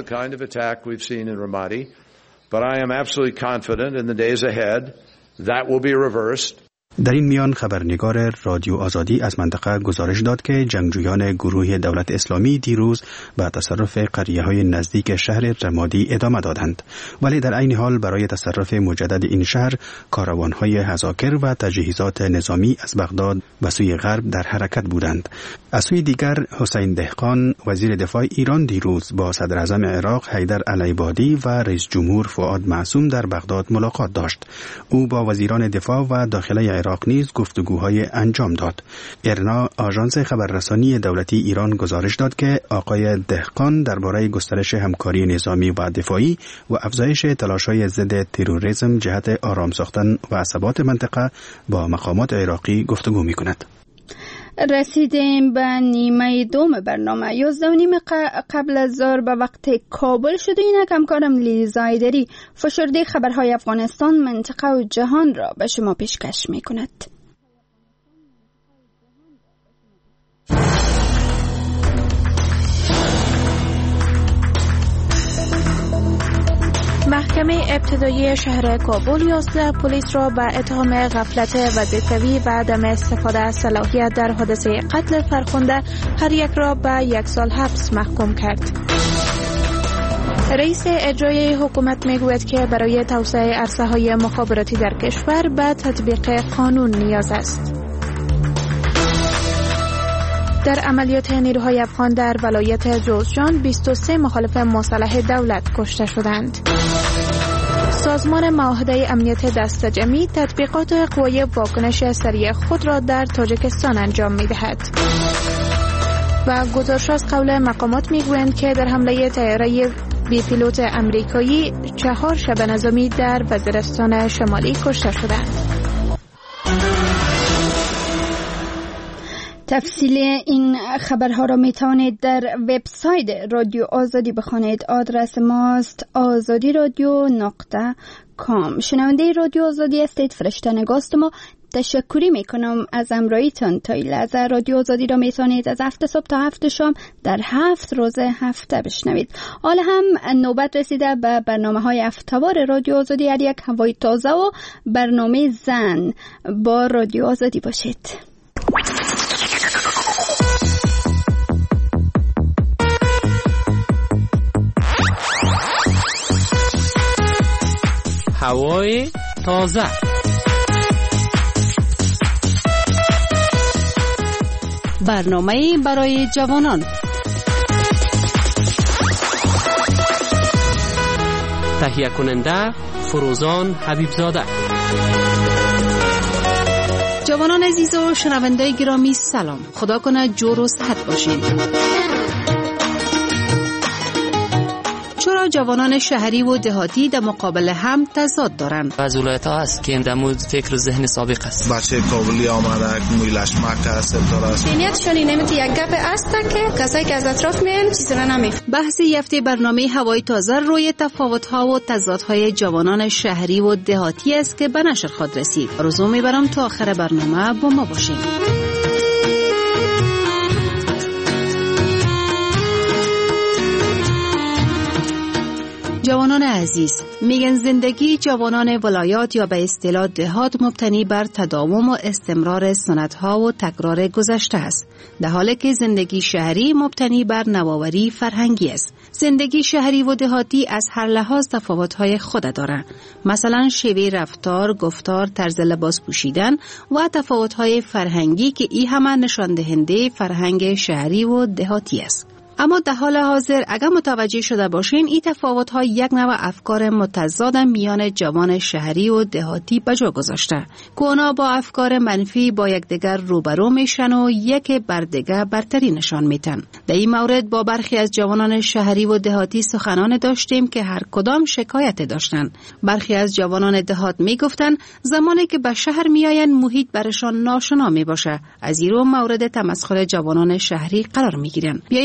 But I am absolutely confident in the days ahead that will be reversed. در این میان خبرنگار رادیو آزادی از منطقه گزارش داد که جنگجویان گروه دولت اسلامی دیروز به تصرف قریه‌های نزدیک شهر رمادی ادامه دادند، ولی در عین حال برای تصرف مجدد این شهر کاروان‌های هزاکر و تجهیزات نظامی از بغداد به سوی غرب در حرکت بودند. از سوی دیگر حسین دهقان وزیر دفاع ایران دیروز با صدر اعظم عراق حیدر العبادی و رئیس جمهور فؤاد معصوم در بغداد ملاقات داشت. او با وزیران دفاع و داخله عراق نیز گفتگوهای انجام داد. ارنا آژانس خبررسانی دولتی ایران گزارش داد که آقای دهقان درباره گسترش همکاری نظامی و دفاعی و افزایش تلاش‌های ضد تروریسم جهت آرام ساختن و ثبات منطقه با مقامات عراقی گفتگو می‌کند. رسیدیم به نیمه دوم برنامه. یازده و نیم قبل از ظهر به وقت کابل شد و اینک همکارم لیلی زایدری فشرده خبرهای افغانستان، منطقه و جهان را به شما پیشکش می کند. محکمه ابتدایی شهر کابل یازده پلیس را به اتهام غفلت وظیفوی و عدم استفاده از صلاحیت در حادثه قتل فرخنده هر یک را به یک سال حبس محکوم کرد. رئیس اجرایی حکومت میگوید که برای توسعه عرصه‌های مخابراتی در کشور به تطبیق قانون نیاز است. در عملیات نیروهای افغان در ولایت جوزجان بیست و سه مخالف مسلح دولت کشته شدند. سازمان معاهده امنیت دست جمعی تطبیقات قوای واکنش سریع خود را در تاجیکستان انجام می‌دهد. و گزارش از قول مقامات میگویند که در حمله طیاره بی پیلوت امریکایی چهار شب نظامی در وزیرستان شمالی کشته شدند. تفصیل این خبرها را می توانید در وبسایت رادیو آزادی بخوانید. آدرس ماست آزادی رادیو نقطه کام. شنونده رادیو آزادی هستید. فرشته نگاست ما تشکری می کنم از همراهیتان. تا این لحظه رادیو آزادی را می توانید از هفت صبح تا هفت شام در هفت روز هفته بشنوید. حالا هم نوبت رسیده به برنامه های هفته‌وار رادیو آزادی. هر یک هوای تازه و برنامه زن. با رادیو آزادی باشید. هوای تازه. برنامه برای جوانان. تهیه کننده فروزان حبیبزاده. جوانان عزیز و شنونده گرامی سلام. خدا کنه جور و صحت باشین. چرا جوانان شهری و دهاتی در مقابل هم تضاد دارند؟ از ولایت ها هست که اندمود فکر و ذهن سابق است. بچه کابلی آمده مویلش مکه است دارست. ذهنیتشون نمیشه یک گپ است که کسایی که از اطراف میان چیزی را نمیفهمند. بحث یفته برنامه هوای تازه روی تفاوت‌ها و تضادهای جوانان شهری و دهاتی است که به نشر خواهد رسید. آرزو می‌برم تا آخر برنامه با ما باشید. جوانان عزیز، میگن زندگی جوانان ولایات یا به اصطلاح دهات مبتنی بر تداوم و استمرار سنت‌ها و تکرار گذشته است، در حالی که زندگی شهری مبتنی بر نوآوری فرهنگی است. زندگی شهری و دهاتی از هر لحاظ تفاوت‌های خود دارند. مثلا شیوه رفتار، گفتار، طرز لباس پوشیدن و تفاوت‌های فرهنگی که این همه نشان دهنده فرهنگ شهری و دهاتی است. اما در حال حاضر اگر متوجه شده باشین این تفاوت‌ها یک نوع افکار متضاد میان جوان شهری و دهاتی به جا گذاشته که اونا با افکار منفی با یکدیگر روبرو میشن و یک بر دیگر برتری نشان میتن. در این مورد با برخی از جوانان شهری و دهاتی سخنان داشتیم که هر کدام شکایت داشتن. برخی از جوانان دهات میگفتن زمانی که به شهر میآیند محیط برشان ناشنا میباشه، از این رو مورد تمسخر جوانان شهری قرار میگیرن. بیاین دلایل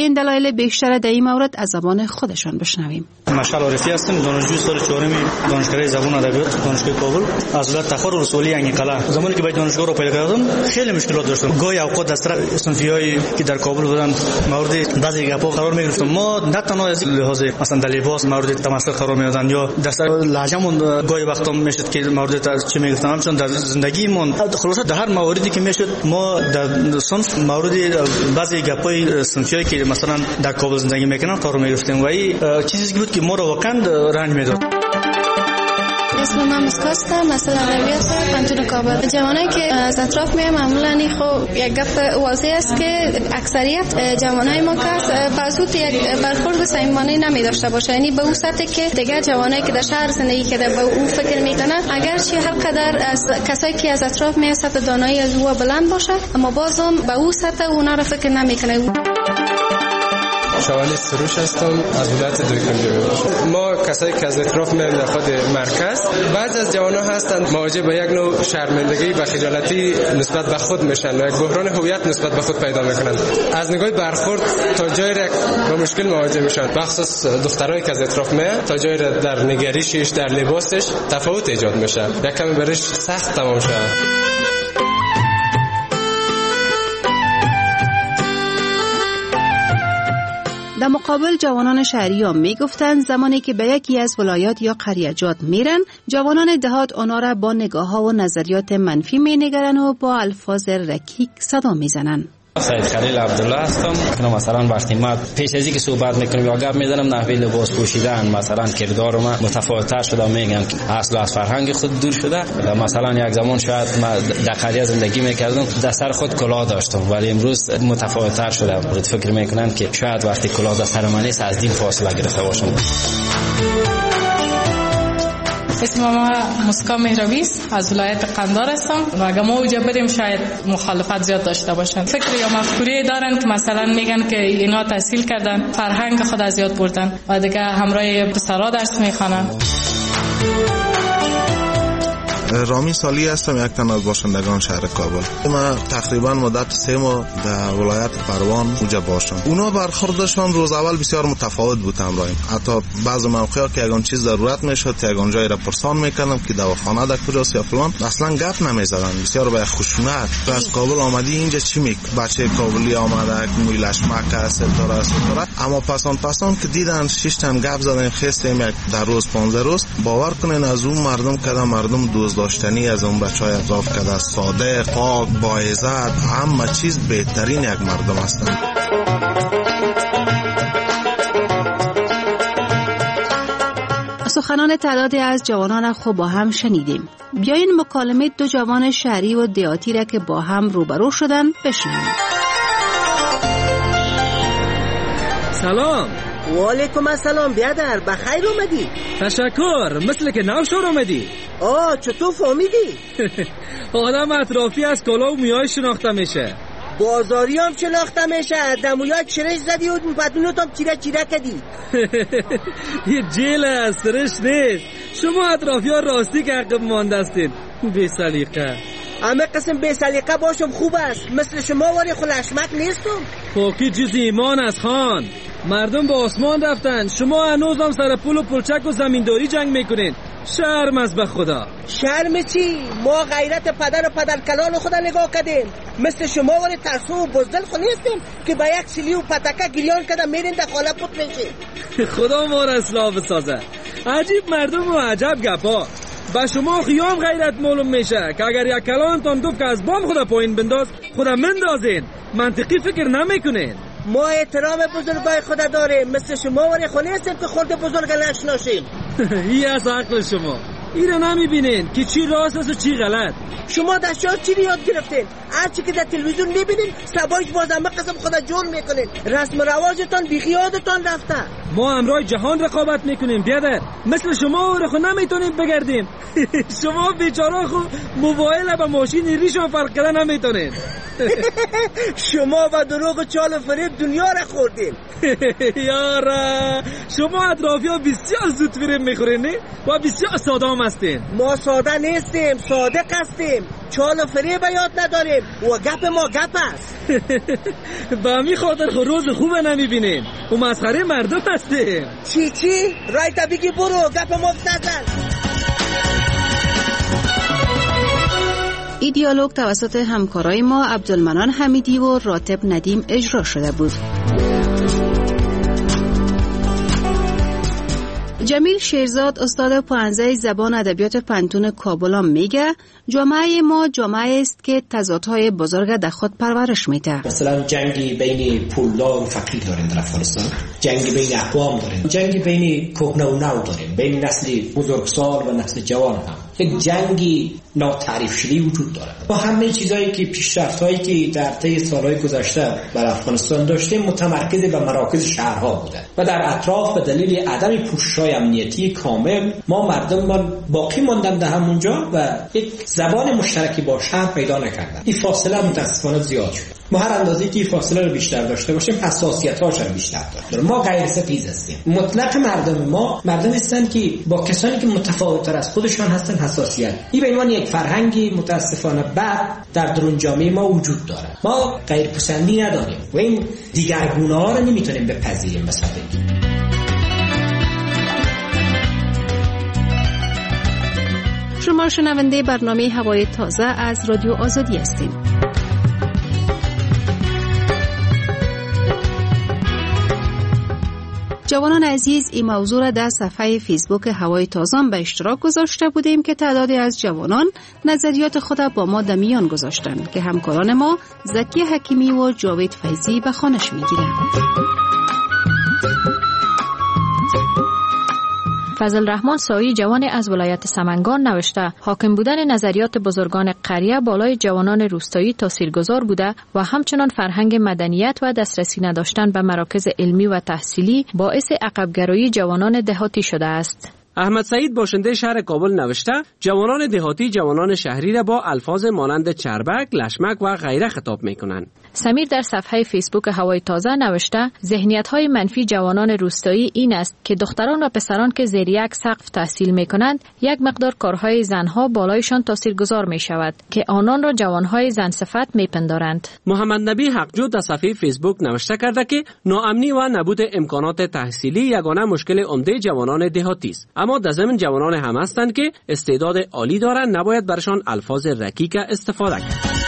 تفصیل بیشتر در این مورد از زبان خودشان بشنویم. مشعل عارفی هستم، دانشجوی سال چهارم دانشگاه زبان و ادبیات دانشگاه کابل از ولایت تخار رسولی انگیقلا. زمانی که به دانشگاه رو پیدا کردم خیلی مشکلات داشتم. گاهی اوقات از طرف صنفیایی که در کابل بودن مورد بعضی گپا قرار میگرفتم. ما نه تنها از لحاظ مثلا در لباس مورد تمسخر قرار میدادن یا در سر لهجه‌مون گاهی وقتا میشد که مورد چه میگفتن، همچون در زندگیمون خلاصه در هر موردی که میشد ما در صنف مورد بعضی گپای صنفیایی که مثلا در کابل زندگی میکنن قرار میگرفتیم و این چیزی بود که ما رو واقعا رنج میداد. اسم من مسکاسته، مثلا ادبیات پانتون کابل. جوانایی که از اطراف میام معمولا خب یک گپ واضح است که اکثریت جوانای ما که بازوت یک برخورد صمیمانه نمی داشته باشه، یعنی به اون سطحی که دیگه جوانایی که در شهر زندگی کرده به اون فکر میکنن اگرچه هر قدر از کسایی که از اطراف میاد سطح دانایی از او بلند باشه اما بازم به اون سطح اونا رو فکر نمیکنه. شوالی سروش هستم از ولایت دویکنجوی. ما کسایی که از اطراف میایم در خود مرکز، بعض از جوانان هستند مواجه به یک نوع شرمندگی و خجالتی نسبت به خود میشن و یک بحران هویت نسبت به خود پیدا میکنند. از نگاه برخورد تا جایی را با مشکل مواجه میشن، بخصوص دخترایی که از اطراف میان تا جایی را در نگریشش در لباسش تفاوت ایجاد میشه، یک کمی برش سخت تمام شده. در مقابل جوانان شهریان می گفتند زمانی که به یکی از ولایات یا قریه‌جات میرن، جوانان دهات آنها را با نگاه ها و نظریات منفی می نگرن و با الفاظ رکیک صدا می زنن. سید خلیل عبدالله هستم. مثلا وقتی ما پیش از اینکه صحبت میکنم یا گپ میزنم نحوه لباس پوشیدن مثلا کردار ما متفاوت‌تر شده، میگم که اصل از فرهنگ خود دور شده. مثلا یک زمان شاید ما در قریه زندگی میکردم در سر خود کلاه داشتم ولی امروز متفاوت‌تر شده. فکر میکنن که شاید وقتی کلاه در سر من نیست از دین فاصله گرفته باشم. اسم ما مسکا مهروی است، از ولایت قندهار هستم و اگه ما اوجا بریم شاید مخالفت زیاد داشته باشن. فکر یا مفکوره دارن که مثلا میگن که اینا تحصیل کردن فرهنگ خود از یاد بردن و دیگه همراه پسرا درس میخوانن. رامی سالی هستم، یک تن از باشندگان شهر کابل. ما تقریبا مدت سه ماه در ولایت پروان اونجا باشم. اونا برخوردشان روز اول بسیار متفاوت بود همراهیم. حتی بعض موقعا که اگه چیز ضرورت میشد اگه جایی را پرسان میکردم که دواخانه در کجاست یا فلان، اصلا گپ نمیزدن، بسیار با خشونت. تو از کابل آمدی اینجا چی میک؟ بچه کابلی آمده موی لشمک است ستاره ستاره. اما پسان پسان که دیدن شش تن گپ زدن خستیم یک در روز پانزده روز، باور کنین از اون مردم کدام مردم دوست داشتنی از اون بچهای اطراف کرده، صادق، پاک، با عزت، همه چیز بهترین یک مردم هستند. سخنان تعدادی از جوانان خوب با هم شنیدیم. بیاین مکالمه دو جوان شهری و دیهاتی را که با هم روبرو شدن بشنویم. سلام. و علیکم السلام بیادر، بخیر اومدی؟ تشکر، مثل که نو شور اومدی. آه چطور فهمیدی؟ آدم اطرافی از کلا و میای شناخته میشه. بازاری هم شناخته میشه. دمویا چرش زدی و بدونت هم چیره چیره کدی. یه جیل از سرش نیست. شما اطرافی ها راستی که عقب ماندستین بی سلیقه. همه قسم بی سلیقه باشم خوب است، مثل شما واری خلشمک نیستم. پاکی جز ایمان از خان. مردم به آسمان رفتن، شما هنوز هم سر پول و پلچک و زمینداری جنگ میکنین. شرم از به خدا. شرم چی؟ ما غیرت پدر و پدر کلان خدا نگاه کردیم. مثل شما ولی ترسو و بزدل خو نیستیم که با یک سیلی و پتکه گریان کده میرین در خاله پوت میشین. خدا ما را اصلاح بسازه. عجیب مردم و عجب گپا. با شما خیام غیرت معلوم میشه که اگر یک کلان تان گفت که از بام خدا پایین بنداز خدا مندازین. منطقی فکر نمیکنین. ما احترام بزرگای خدا داریم، مثل شما ولی خو نیستیم که خورد بزرگ نشناسیم. این از عقل شما. این رو نمیبینین که چی راست است و چی غلط. شما در شهر چی یاد گرفتین؟ هر چی که در تلویزیون میبینین سبایش باز همه قسم خدا جور میکنین. رسم رواجتان بیخیادتان رفته. ما همراه جهان رقابت میکنیم بیادر. مثل شما رو خو نمیتونیم بگردیم. شما بیچاره خو موبایل و ماشین ریشو فرق کردن نمیتونین. شما و دروغ و چال و فریب دنیا را خوردین. یارا شما اطرافی ها بسیار زود فریب میخورین نه؟ و بسیار ساده هم هستین. ما ساده نیستیم، صادق هستیم. چال و فریب یاد نداریم و گپ ما گپ است. به همین خاطر خود روز خوبه نمیبینیم و مسخره مردم هستیم. چی چی؟ رایتا بگی برو گپ ما نزن. این دیالوگ توسط همکارای ما عبدالمنان حمیدی و راتب ندیم اجرا شده بود. جمیل شیرزاد استاد پانزده زبان ادبیات پنتون کابل میگه جامعه ما جامعه است که تضادهای بزرگ در خود پرورش میده. مثلا جنگی بین پولدار و فقیر داریم در افغانستان، جنگی بین اقوام داریم، جنگی بین کهنه و نو داریم، بین نسل بزرگسال و نسل جوان هم. یک جنگی ناتعریف شده وجود داره. با همه چیزایی که پیشرفت‌هایی که در طی سال‌های گذشته بر افغانستان داشتیم متمرکز به مراکز شهرها بوده و در اطراف به دلیل عدم پوشش‌های امنیتی کامل ما مردم باقی ماندن در همونجا و یک زبان مشترکی با شهر پیدا نکردن. این فاصله متأسفانه زیاد شد. ما هر اندازه‌ای که فاصله رو بیشتر داشته باشیم حساسیت‌هاش هم بیشتر داره. ما غیر سپیز هستیم. مطلق مردم ما مردم هستن که با کسانی که متفاوت‌تر از خودشان هستن حساسیت. این به عنوان یک فرهنگی متأسفانه بد در درون جامعه ما وجود داره. ما غیر پسندی نداریم و این دیگرگونه‌ها رو نمیتونیم بپذیریم به سادگی. شما شنونده برنامه هوای تازه از رادیو آزادی هستید. جوانان عزیز، این موضوع را در صفحه فیسبوک هوای تازه به اشتراک گذاشته بودیم که تعدادی از جوانان نظریات خود با ما در میان گذاشتند که همکاران ما زکی حکیمی و جاوید فیضی به خوانش میگیرند. فضل رحمان سایی جوان از ولایت سمنگان نوشته حاکم بودن نظریات بزرگان قریه بالای جوانان روستایی تاثیرگذار بوده و همچنان فرهنگ مدنیت و دسترسی نداشتن به مراکز علمی و تحصیلی باعث عقبگرایی جوانان دهاتی شده است. احمد سعید باشنده شهر کابل نوشته جوانان دهاتی جوانان شهری را با الفاظ مانند چربک، لشمک و غیره خطاب میکنند. سمیر در صفحه فیسبوک هوای تازه نوشته ذهنیت‌های منفی جوانان روستایی این است که دختران و پسران که زیر یک سقف تحصیل میکنند یک مقدار کارهای زنها بالایشان تاثیرگذار می شود که آنان را جوانهای زن صفت میپندارند. محمد نبی حقجو در صفحه فیسبوک نوشته کرده که ناامنی و نبود امکانات تحصیلی یگانه مشکل عمده جوانان دهاتی است. اما در ضمن جوانان هم هستند که استعداد عالی دارند، نباید برشان الفاظ رکیک استفاده کرد.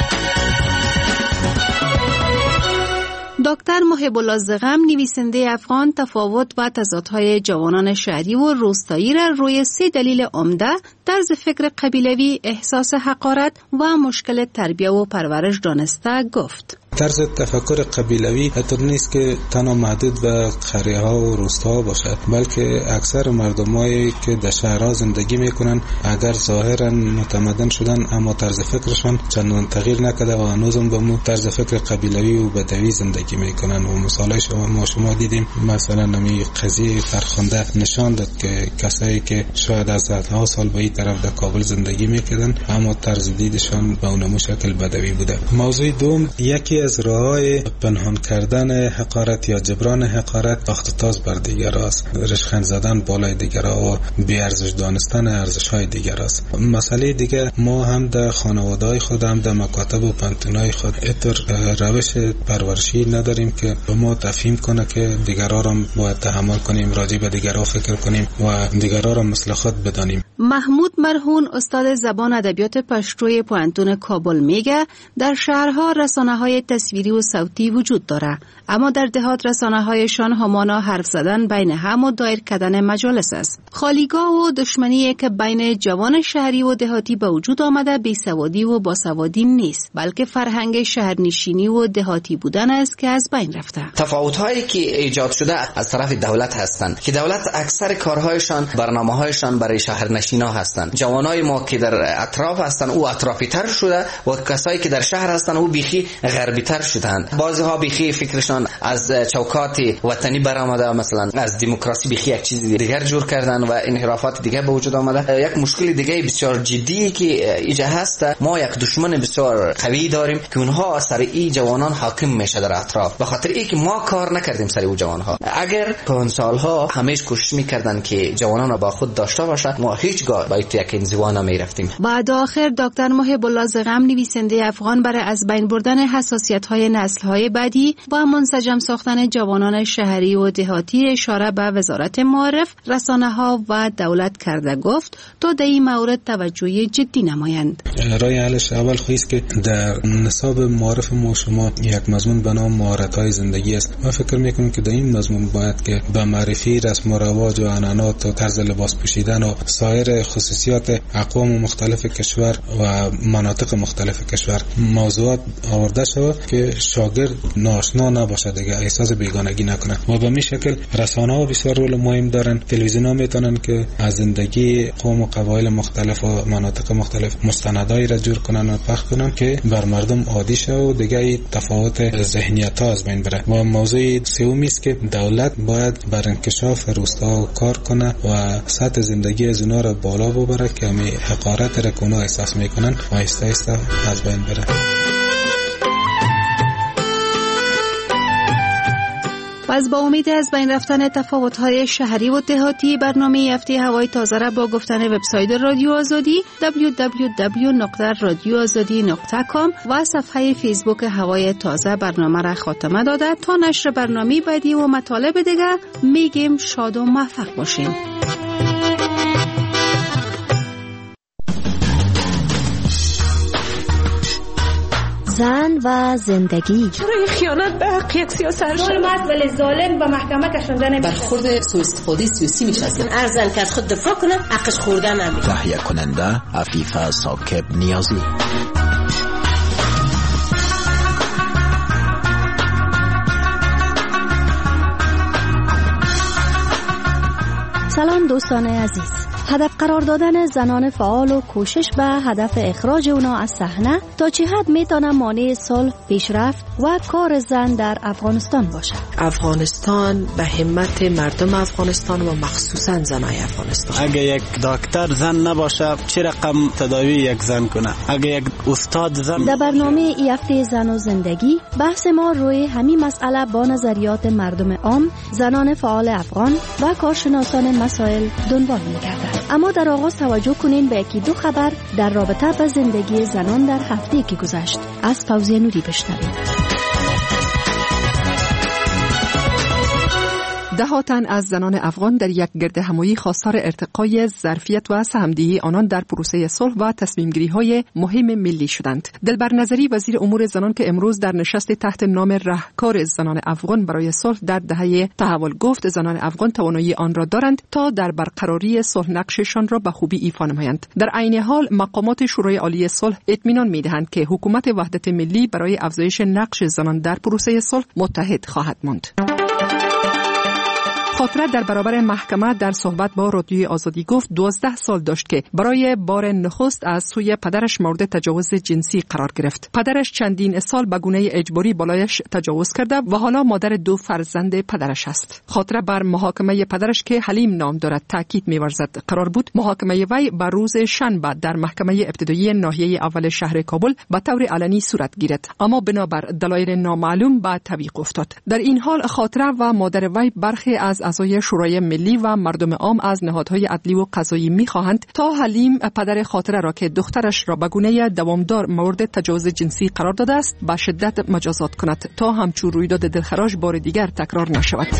دکتر محب الله زغم نویسنده افغان تفاوت و تضادهای جوانان شهری و روستایی را روی سه دلیل عمده طرز فکر قبیلوی، احساس حقارت و مشکل تربیت و پرورش دانسته گفت. طرز تفکر قبیلوی حتی نیست که تنها محدود به قریه ها و روستاها باشد، بلکه اکثر مردمایی که در شهرها زندگی میکنن اگر ظاهرا متمدن شدن اما طرز فکرشان چندان تغییر نکرده و هنوزم به مو طرز فکر قبیلوی و بدوی زندگی میکنن و مثالای شما ما شما دیدیم. مثلا نمی قضیه فرخنده نشان داد که کسایی که شاید از صدها سال به این طرف در کابل زندگی میکردن اما طرز دیدشان به اون شکل بدوی بوده. موضوع دوم یکی از راه‌های پنهان کردن حقارت یا جبران حقارت اختطاف بر دیگر است، رشخند زدن بالای دیگرها و بی ارزش دانستن ارزش‌های دیگر است. مسئله دیگر ما هم در خانواده‌های خود هم در مکاتب و پنتونای خود اتر روش پرورشی نداریم که به ما تفهیم کنه که دیگرها را باید تحمل کنیم، راجع به دیگرها فکر کنیم و دیگرها را مثل خود بدانیم. محمود مرهون استاد زبان ادبیات پشتوی پوهنتون کابل میگه در شهرها رسانه‌های تصویری و صوتی وجود داره، اما در دهات رسانه‌هایشان همانا حرف زدن بین هم و دایر کردن مجالس است. خالیگاه و دشمنی که بین جوان شهری و دهاتی به وجود آمده بیسوادی و باسوادی نیست، بلکه فرهنگ شهرنشینی و دهاتی بودن است که از بین رفته. تفاوت‌هایی که ایجاد شده از طرف دولت هستند که دولت اکثر کارهایشان برنامه‌هایشان برای شهرنشینا هستند. جوانای ما که در اطراف هستند او اطرافی تر شده و کسایی که در شهر هستند او بیخی غربی تر شدند. بعضی ها بیخی فکرشان از چوکات وطنی برآمده، مثلا از دموکراسی بیخی یک چیز دیگر جور کردن و انحرافات دیگه به وجود آمده. یک مشکل دیگه بسیار جدی که ایجا هست، ما یک دشمن بسیار قوی داریم که اونها سر این جوانان حاکم میشه در اطراف، به خاطر اینکه ما کار نکردیم سر اون جوانها. اگر اون سالها همیشه کوشش میکردن که جوانان با خود داشته باشه، ما هیچگاه با یک انزوا نمیرفتیم. بعد آخر دکتر محب الله زغم، نویسنده افغان، برای از بین بردن حساسیت‌های نسل‌های بعدی و منسجم ساختن جوانان شهری و دهاتی اشاره به وزارت معارف، رسانه‌ها و دولت کرده گفت تا در این مورد توجه جدی نمایند. رای حلش اول خواهیست که در نصاب معارف ما شما یک مضمون به نام مهارت‌های زندگی است. من فکر می‌کنم که در این مضمون باید که به معرفی رسم و رواج و عنعنات و طرز لباس پوشیدن و سایر خصوصیات اقوام مختلف کشور و مناطق مختلف کشور موضوعات آورده شود که شاگرد ناشنا نباشه، دیگه احساس بیگانگی نکنه. و به این شکل رسانه‌ها بسیار رول مهم دارن. تلویزیون‌ها میتونن که از زندگی قوم و قبایل مختلف و مناطق مختلف مستندایی را جور کنن و پخش کنن که بر مردم عادی شه و دیگه تفاوت ذهنیت‌ها از بین بره. و موضوع سومی است که دولت باید بر انکشاف روستاها کار کنه و سطح زندگی از اونها را بالا ببره که همین حقارت را که اونها احساس میکنن و آهسته آهسته از بین بره. و از با امید از بین رفتن تفاوت‌های شهری و دهاتی، برنامه هفته هوای تازه را با گفتن وبسایت رادیو آزادی دبلیو دبلیو دبلیو نقطه رادیو آزادی نقطه کام و صفحه فیسبوک هوای تازه برنامه را خاتمه داده. تا نشر برنامه بعدی و مطالب دیگر میگیم شاد و موفق باشین. زن و زندگی. چرا خیانت به حق یک سیاست ظلم است ولی ظالم به محکمه کشانده نمیشه. برخورد سوء استفاده سیاسی میشه. ارزن که از خود دفاع کنه، حقش خورده نمیشه. تهیه کننده عفیفه ثاقب نیازی. سلام دوستان عزیز. هدف قرار دادن زنان فعال و کوشش به هدف اخراج اونا از صحنه تا چه حد میتونه مانع صلح، پیشرفت و کار زن در افغانستان باشه. افغانستان به همت مردم افغانستان و مخصوصا زنای افغانستان. اگه یک دکتر زن نباشه چه رقم تداوی یک زن کنه؟ اگه یک استاد زن. در برنامه ای هفته زن و زندگی بحث ما روی همین مسئله با نظریات مردم عام، زنان فعال افغان و کارشناسان مسائل دنبال می‌گردد. اما در آغاز توجه کنین به یکی دو خبر در رابطه با زندگی زنان در هفته که گذشت. از فوزیه نوری بشنویم. ده تن از زنان افغان در یک گرد همایی خواستار ارتقای ظرفیت و سهمدهی آنان در پروسه صلح و تصمیم‌گیری‌های مهم ملی شدند. دلبر نظری وزیر امور زنان که امروز در نشست تحت نام راهکار زنان افغان برای صلح در دهه تحول گفت زنان افغان توانایی آن را دارند تا در برقراری صلح نقششان را به خوبی ایفا نمایند. در عین حال مقامات شورای عالی صلح اطمینان می‌دهند که حکومت وحدت ملی برای افزایش نقش زنان در پروسه صلح متحد خواهد ماند. خاطره در برابر محکمه در صحبت با رادیوی آزادی گفت دوازده سال داشت که برای بار نخست از سوی پدرش مورد تجاوز جنسی قرار گرفت. پدرش چندین سال به گونه اجباری بالایش تجاوز کرده و حالا مادر دو فرزند پدرش است. خاطره بر محاکمه پدرش که حلیم نام دارد تاکید می‌ورزد. قرار بود محاکمه وی بر روز شنبه در محکمه ابتدایی ناحیه اول شهر کابل به طور علنی صورت گیرد، اما بنابر دلایل نامعلوم به تعویق افتاد. در این حال خاطره و مادر وی برخی از اعضای شورای ملی و مردم عام از نهادهای عدلی و قضایی می‌خواهند تا حلیم پدر خاطره را که دخترش را به گونه دوامدار مورد تجاوز جنسی قرار داده است به شدت مجازات کند تا همچون رویداد دلخراش بار دیگر تکرار نشود.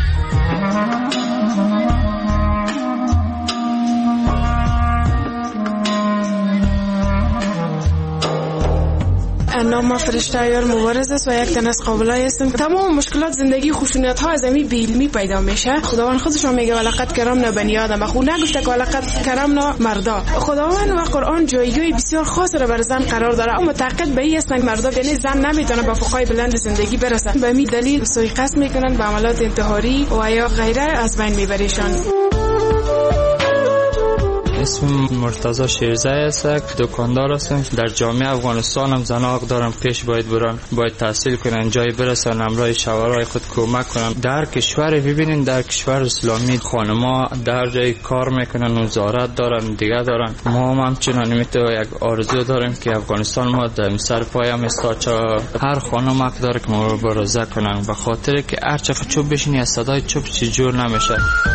نام فرشته یار مبارز است و یک تن از قابلای هستم. تمام مشکلات زندگی خشونت ها از امی بیلمی پیدا میشه. خداوند خودشون میگه ولقد کرمنا بنی آدم. خو نگفته که ولقد کرمنا مردا. خداوند و قرآن جایگاه بسیار خاص را بر زن قرار داره، اما معتقد به این است که مردا یعنی زن نمیتونه به فوقای بلند زندگی برسه. به همین دلیل سوء قصد میکنن به عملات انتحاری و یا غیره از بین میبریشن. اسم مرتضی شیرزی است، دکاندار هستم. در جامعه افغانستان هم زنان حق دارن پیش باید برن، باید تحصیل کنن، جای برسن، امرای شوهرای خود کمک کنن. در کشور ببینین در کشور اسلامی خانم‌ها در جای کار میکنن، وزارت دارن، دیگه دارن. ما هم همچنان میتو یک آرزو داریم که افغانستان ما در سر پای هم استاد، هر خانم حق داره که مبارزه کنن، به خاطر که هر چقدر چوب بشینی از صدای چوب چی جور نمیشه.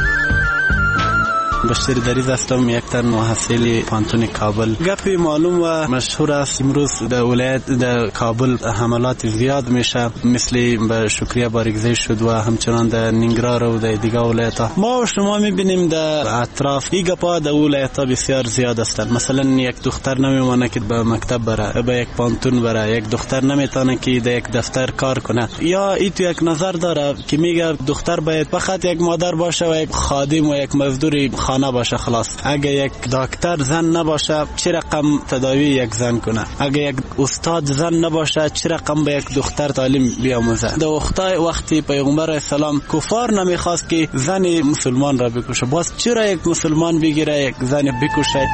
بشیر دریز هستم، یک تن محصل پانتون کابل. گپی معلوم و مشهور است امروز در ولایت در کابل حملات زیاد میشه، مثل به شکریه بارگزای شد و همچنان در نینگرار و در دیگه ولایت ها. ما و شما میبینیم در اطراف این گپا در ولایت ها بسیار زیاد هستند. مثلا یک دختر نمیمانه که به مکتب بره، به یک پانتون بره، یک دختر نمیتونه که در یک دفتر کار کنه. یا این تو یک نظر داره که میگه دختر باید فقط یک مادر باشه و یک خادم و یک مزدور خانه باشه خلاص. اگه یک دکتر زن نباشه چه رقم تداوی یک زن کنه؟ اگه یک استاد زن نباشه چه رقم به یک دختر تعلیم بیاموزه؟ در وقتای وقتی پیغمبر اسلام کفار نمیخواست که زن مسلمان را بکشه، باز چرا یک مسلمان بگیره یک زن بکشه؟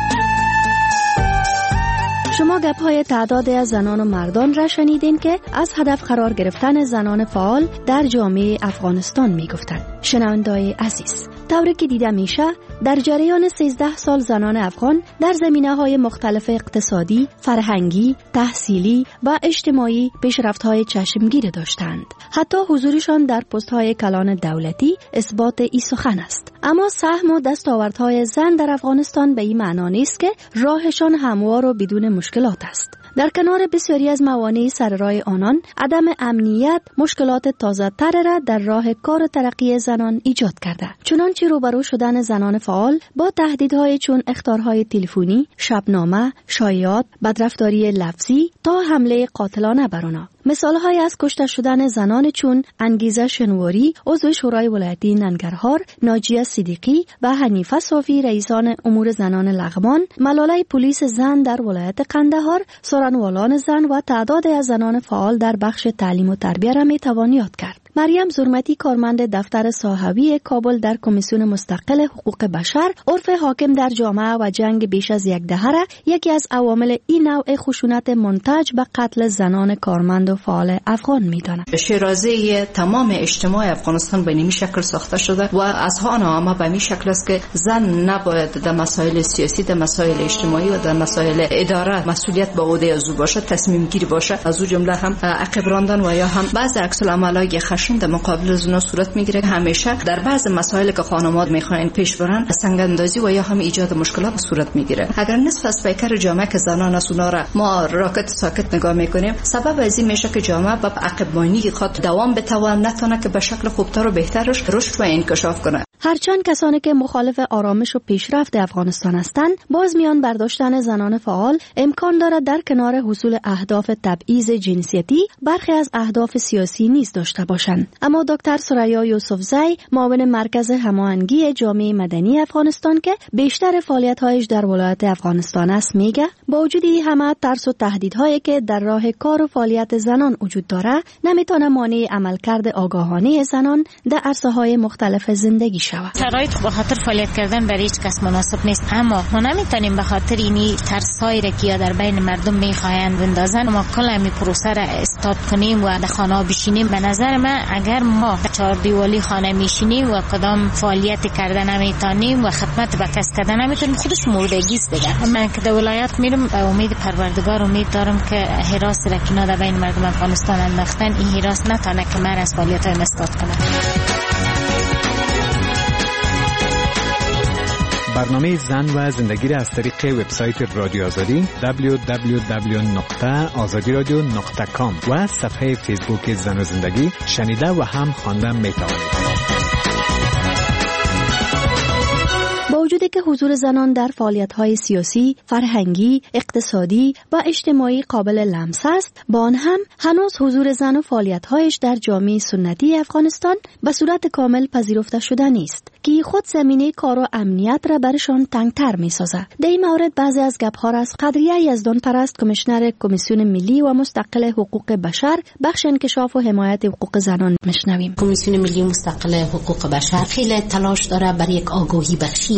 شما گپ‌های تعدادی از زنان و مردان را شنیدین که از هدف قرار گرفتن زنان فعال در جامعه افغانستان میگفتند. شنونده‌های عزیز، طوری که دیده میشه در جریان سیزده سال زنان افغان در زمینه‌های مختلف اقتصادی، فرهنگی، تحصیلی و اجتماعی پیشرفت‌های چشمگیر داشتند. حتی حضورشان در پست‌های کلان دولتی اثبات این سخن است. اما سهم و دستاوردهای زن در افغانستان به این معنا نیست که راهشان هموار و بدون مشکلات است. در کنار بسیاری از موانع سر راه آنان، عدم امنیت مشکلات تازه تر را در راه کار و ترقی زنان ایجاد کرده. چنانچه روبرو شدن زنان فعال با تهدیدهای چون اخطارهای تلفنی، شبنامه، شایعات، بدرفتاری لفظی تا حمله قاتلانه بر آنها. مثال‌های از کشته شدن زنان چون انگیزه شنواری، عضو شورای ولایتی ننگرهار، ناجیه صدیقی و حنیفه صافی رئیسان امور زنان لغمان، ملاله پلیس زن در ولایت قندهار، سرانوالان زن و تعداد از زنان فعال در بخش تعلیم و تربیت را می‌توان یاد کرد. مریم زرمتی، کارمند دفتر صاحبی کابل در کمیسیون مستقل حقوق بشر، عرف حاکم در جامعه و جنگ بیش از یک دهه را یکی از عوامل این نوع خشونت منتج به قتل زنان کارمند و فعال افغان می‌داند. شیرازه تمام اجتماع افغانستان به این شکل ساخته شده و از آن همه به این شکل است که زن نباید در مسائل سیاسی، در مسائل اجتماعی و در مسائل اداره مسئولیت به عهده از او باشه، تصمیم گیری باشه. از او جمله هم عقب راندن و یا هم بعض عکس العمل‌های خشن در مقابل زنا صورت میگیره. همیشه در بعض مسائل که خانم‌ها میخواین پیش برن سنگ اندازی و یا هم ایجاد مشکلات صورت میگیره. اگر نصف از پیکر جامعه که زنان از اونا را ما راکت ساکت نگاه میکنیم، سبب از این میشه که جامعه به عقب ماندگی خود دوام بتوان نتونه که به شکل خوبتر و بهترش رشد و انکشاف کنه. هرچند کسانی که مخالف آرامش و پیشرفت افغانستان هستند، باز میان برداشتن زنان فعال امکان دارد در کنار حصول اهداف تبعیض جنسیتی برخی از اهداف سیاسی نیز داشته باشند. اما دکتر سریا یوسفزی، معاون مرکز هماهنگی جامعه مدنی افغانستان که بیشتر فعالیت‌هایش در ولایت افغانستان است، میگه با وجود این همه ترس و تهدیدهایی که در راه کار و فعالیت زنان وجود داره، نمیتونه مانع عملکرد آگاهانه زنان در عرصه‌های مختلف زندگی شود. شرایط به خاطر فعالیت کردن برای هیچ کس مناسب نیست، اما ما نمیتونیم به خاطر اینی ترسایی را که در بین مردم میخواهند بندازن ما کل همین پروسه را استارت کنیم و در خانه بشینیم. به نظر من اگر ما چهار دیوالی خانه میشینیم و کدام فعالیت کردن نمیتونیم و خدمت به کس کردن نمیتونیم، خودش مردگی است دیگه. من که در ولایت میرم به امید پروردگار امید دارم که حراس را که در بین مردم افغانستان انداختن این حراس نتونه که من از فعالیت های استارت کنم. برنامه زن و زندگی را از طریق وبسایت رادیو آزادی دبلیو دبلیو دبلیو دات آزادی رادیو دات کام و صفحه فیسبوک زن و زندگی شنیده و هم خواندن میتوانید. با وجودی که حضور زنان در فعالیت‌های سیاسی، فرهنگی، اقتصادی و اجتماعی قابل لمس است، با آن هم هنوز حضور زن و فعالیت‌هایش در جامعه سنتی افغانستان به صورت کامل پذیرفته شده نیست که خود زمینه کار و امنیت را برشان تنگتر می‌سازد. در این مورد بعضی از گپ‌ها را از قدریه یزدان پرست، کمیشنر کمیسیون ملی و مستقل حقوق بشر، بخش انکشاف و حمایت حقوق زنان میشنویم. کمیسیون ملی مستقل حقوق بشر خیلی تلاش داره برای یک آگاهی بخشی ملی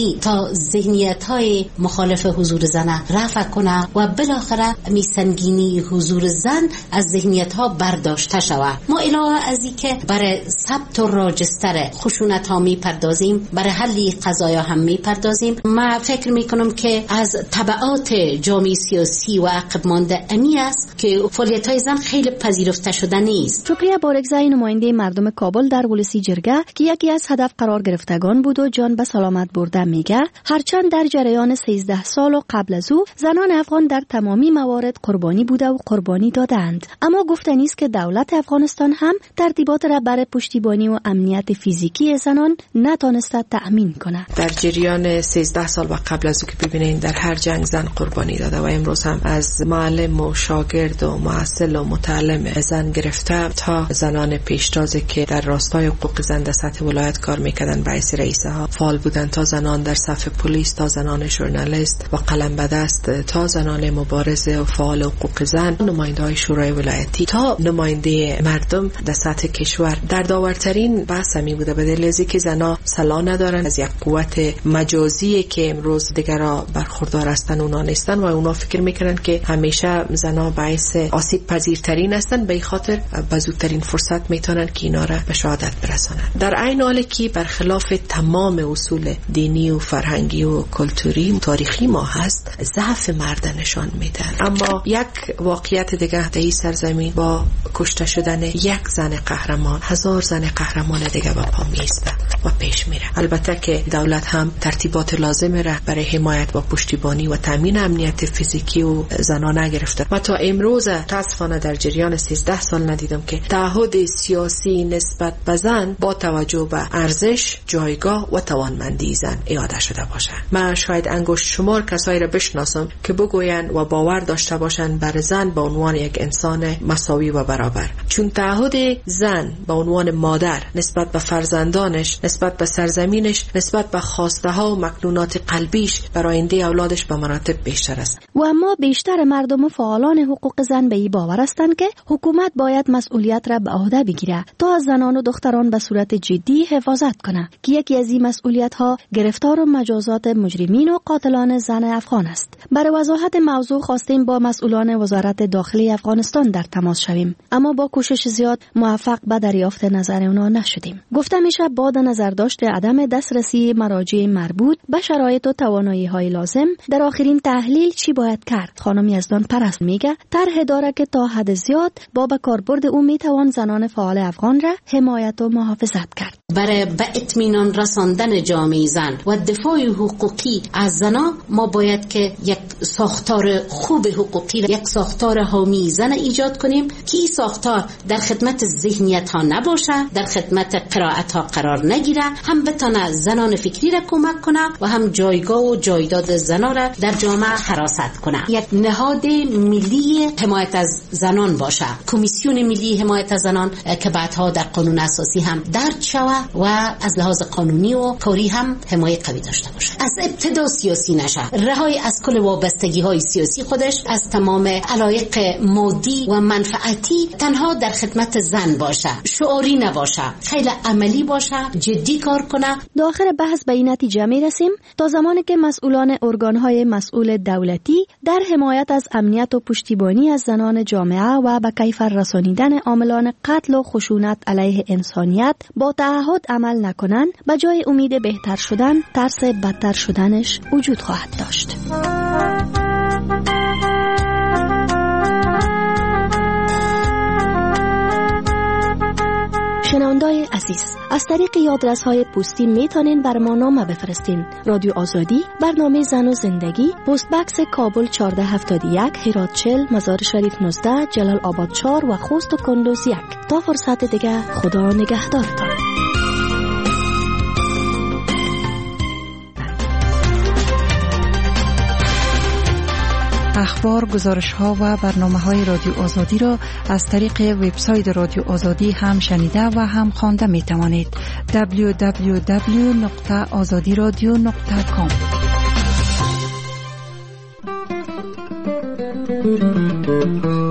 زندگی تا ذهنیت‌های مخالف حضور زن رفع کنه و بالاخره می سنگینی حضور زن از ذهنیت‌ها برداشته شود. ما علاوه از این که برای ثبت و راجستر خشونت‌ها می‌پردازیم، برای حل قضایا هم می‌پردازیم. ما فکر می‌کنم که از تبعات جامعه سیاسی و عقب مانده امی است که فعالیت‌های زن خیلی پذیرفته شده نیست. شکریه بارگزای نماینده مردم کابل در ولسی جرگه که یکی از هدف قرار گرفتگان بود و جان به سلامت برده میگه هرچند در جریان سیزده سال و قبل از او زنان افغان در تمامی موارد قربانی بوده و قربانی دادند، اما گفتنی است که دولت افغانستان هم ترتیبات را برای پشتیبانی و امنیت فیزیکی زنان نتانسته تأمین کنه. در جریان سیزده سال و قبل از او که ببینید در هر جنگ زن قربانی داده و امروز هم از معلم و شاگرد و محصل و متعلم زن گرفته تا زنان پیشتازی که در راستای حقوق زن در سطح ولایت کار میکردن باعث رئیسه ها فعال بودن، تا زنان در صف پلیس، تا زنان ژورنالیست و قلم به دست، تا زنان مبارزه و فعال حقوق زن، نماینده های شورای ولایتی، تا نماینده مردم در سطح کشور. در داورترین بحث می بوده به دلیل اینکه زنا سلا ندارن، از یک قوت مجازی که امروز دیگرا برخوردار هستن اونا نیستن و اونا فکر میکنن که همیشه زنا باعث آسیب پذیرترین هستن، به خاطر به زودترین فرصت میتونن که اینا را به شهادت برسانن. در عین حالی که برخلاف تمام اصول دینی و فرهنگی و کلتوری و تاریخی ما هست، ضعف مرد نشان میدن. اما یک واقعیت دیگه در این سرزمین با کشته شدن یک زن قهرمان، هزار زن قهرمان دیگه با پا میسته و پیش میره. البته که دولت هم ترتیبات لازم را برای حمایت و پشتیبانی و تامین امنیت فیزیکی و زنان نگرفته. و تا امروز متاسفانه در جریان سیزده سال ندیدم که تعهد سیاسی نسبت به زن با توجه به ارزش، جایگاه و توانمندی زن اعاده شده باشه. من شاید انگشت شمار کسایی را بشناسم که بگوین و باور داشته باشند بر زن به عنوان یک انسان مساوی و برابر. چون تعهد زن به عنوان مادر نسبت به فرزندانش، نسبت به سرزمینش، نسبت به خواسته ها و مکنونات قلبیش برای آینده اولادش به مراتب بیشتر است. و اما بیشتر مردم و فعالان حقوق زن به این باور هستند که حکومت باید مسئولیت را به عهده بگیره تا زنان و دختران به صورت جدی حفاظت کنه که یکی از این مسئولیت ها گرفتار و مجازات مجرمین و قاتلان زن افغان است. برای وضاحت موضوع خواستیم با مسئولان وزارت داخلی افغانستان در تماس شویم، اما با کوشش زیاد موفق به دریافت نظر اونا نشدیم. گفته میشه با نظرداشت عدم دسترسی مراجع مربوط به شرایط و توانایی های لازم در آخرین تحلیل چی باید کرد. خانم یزدان پرست میگه طرح داره که تا حد زیاد با به کاربرد او میتوان زنان فعال افغان را حمایت و محافظت کرد. برای به اطمینان رساندن جامعه زن و دفاع حقوقی از زنان ما باید که یک ساختار خوب حقوقی، یک ساختار حامی زن ایجاد کنیم که این ساختار در خدمت ذهنیت ها نباشه، در خدمت قرائت ها قرار نگیره، هم بتونه زنان فکری را کمک کنه و هم جایگاه و جایداد زنان را در جامعه حراست کنه. یک نهاد ملی حمایت از زنان باشه، کمیسیون ملی حمایت از زنان که بعدها در قانون اساسی هم درج شود و از لحاظ قانونی و کاری هم حمایت قوی داشته باشه. از ابتدا سیاسی نشه، رهای از کل وابستگی های سیاسی خودش، از تمام علایق مادی و منفعتی، تنها در خدمت زن باشه، شعاری نباشه، خیلی عملی باشه، جدی کار کنه. داخل بحث به این نتیجه می رسیم تا زمانی که مسئولان ارگان‌های مسئول دولتی در حمایت از امنیت و پشتیبانی از زنان جامعه و به کیفر رسانیدن عاملان قتل و خشونت علیه انسانیت با تعهد عمل نکنند، به جای امید بهتر شدن ترس بدتر شدنش وجود خواهد داشت. شنوندای عزیز، از طریق یادرس‌های پستی میتونین بر ما نامه بفرستین. رادیو آزادی، برنامه زن و زندگی، پست بکس کابل چهارده هفتاد و یک، هرات چهل، مزار شریف نوزده، جلال آباد چهار و خوست و کندوز یک. تا فرصت دیگه، خدا نگهدارتان. اخبار، گزارش‌ها و برنامه‌های رادیو آزادی را از طریق وبسایت رادیو آزادی هم شنیده و هم خوانده می‌توانید. دبلیو دبلیو دبلیو نقطه آزادی رادیو نقطه کام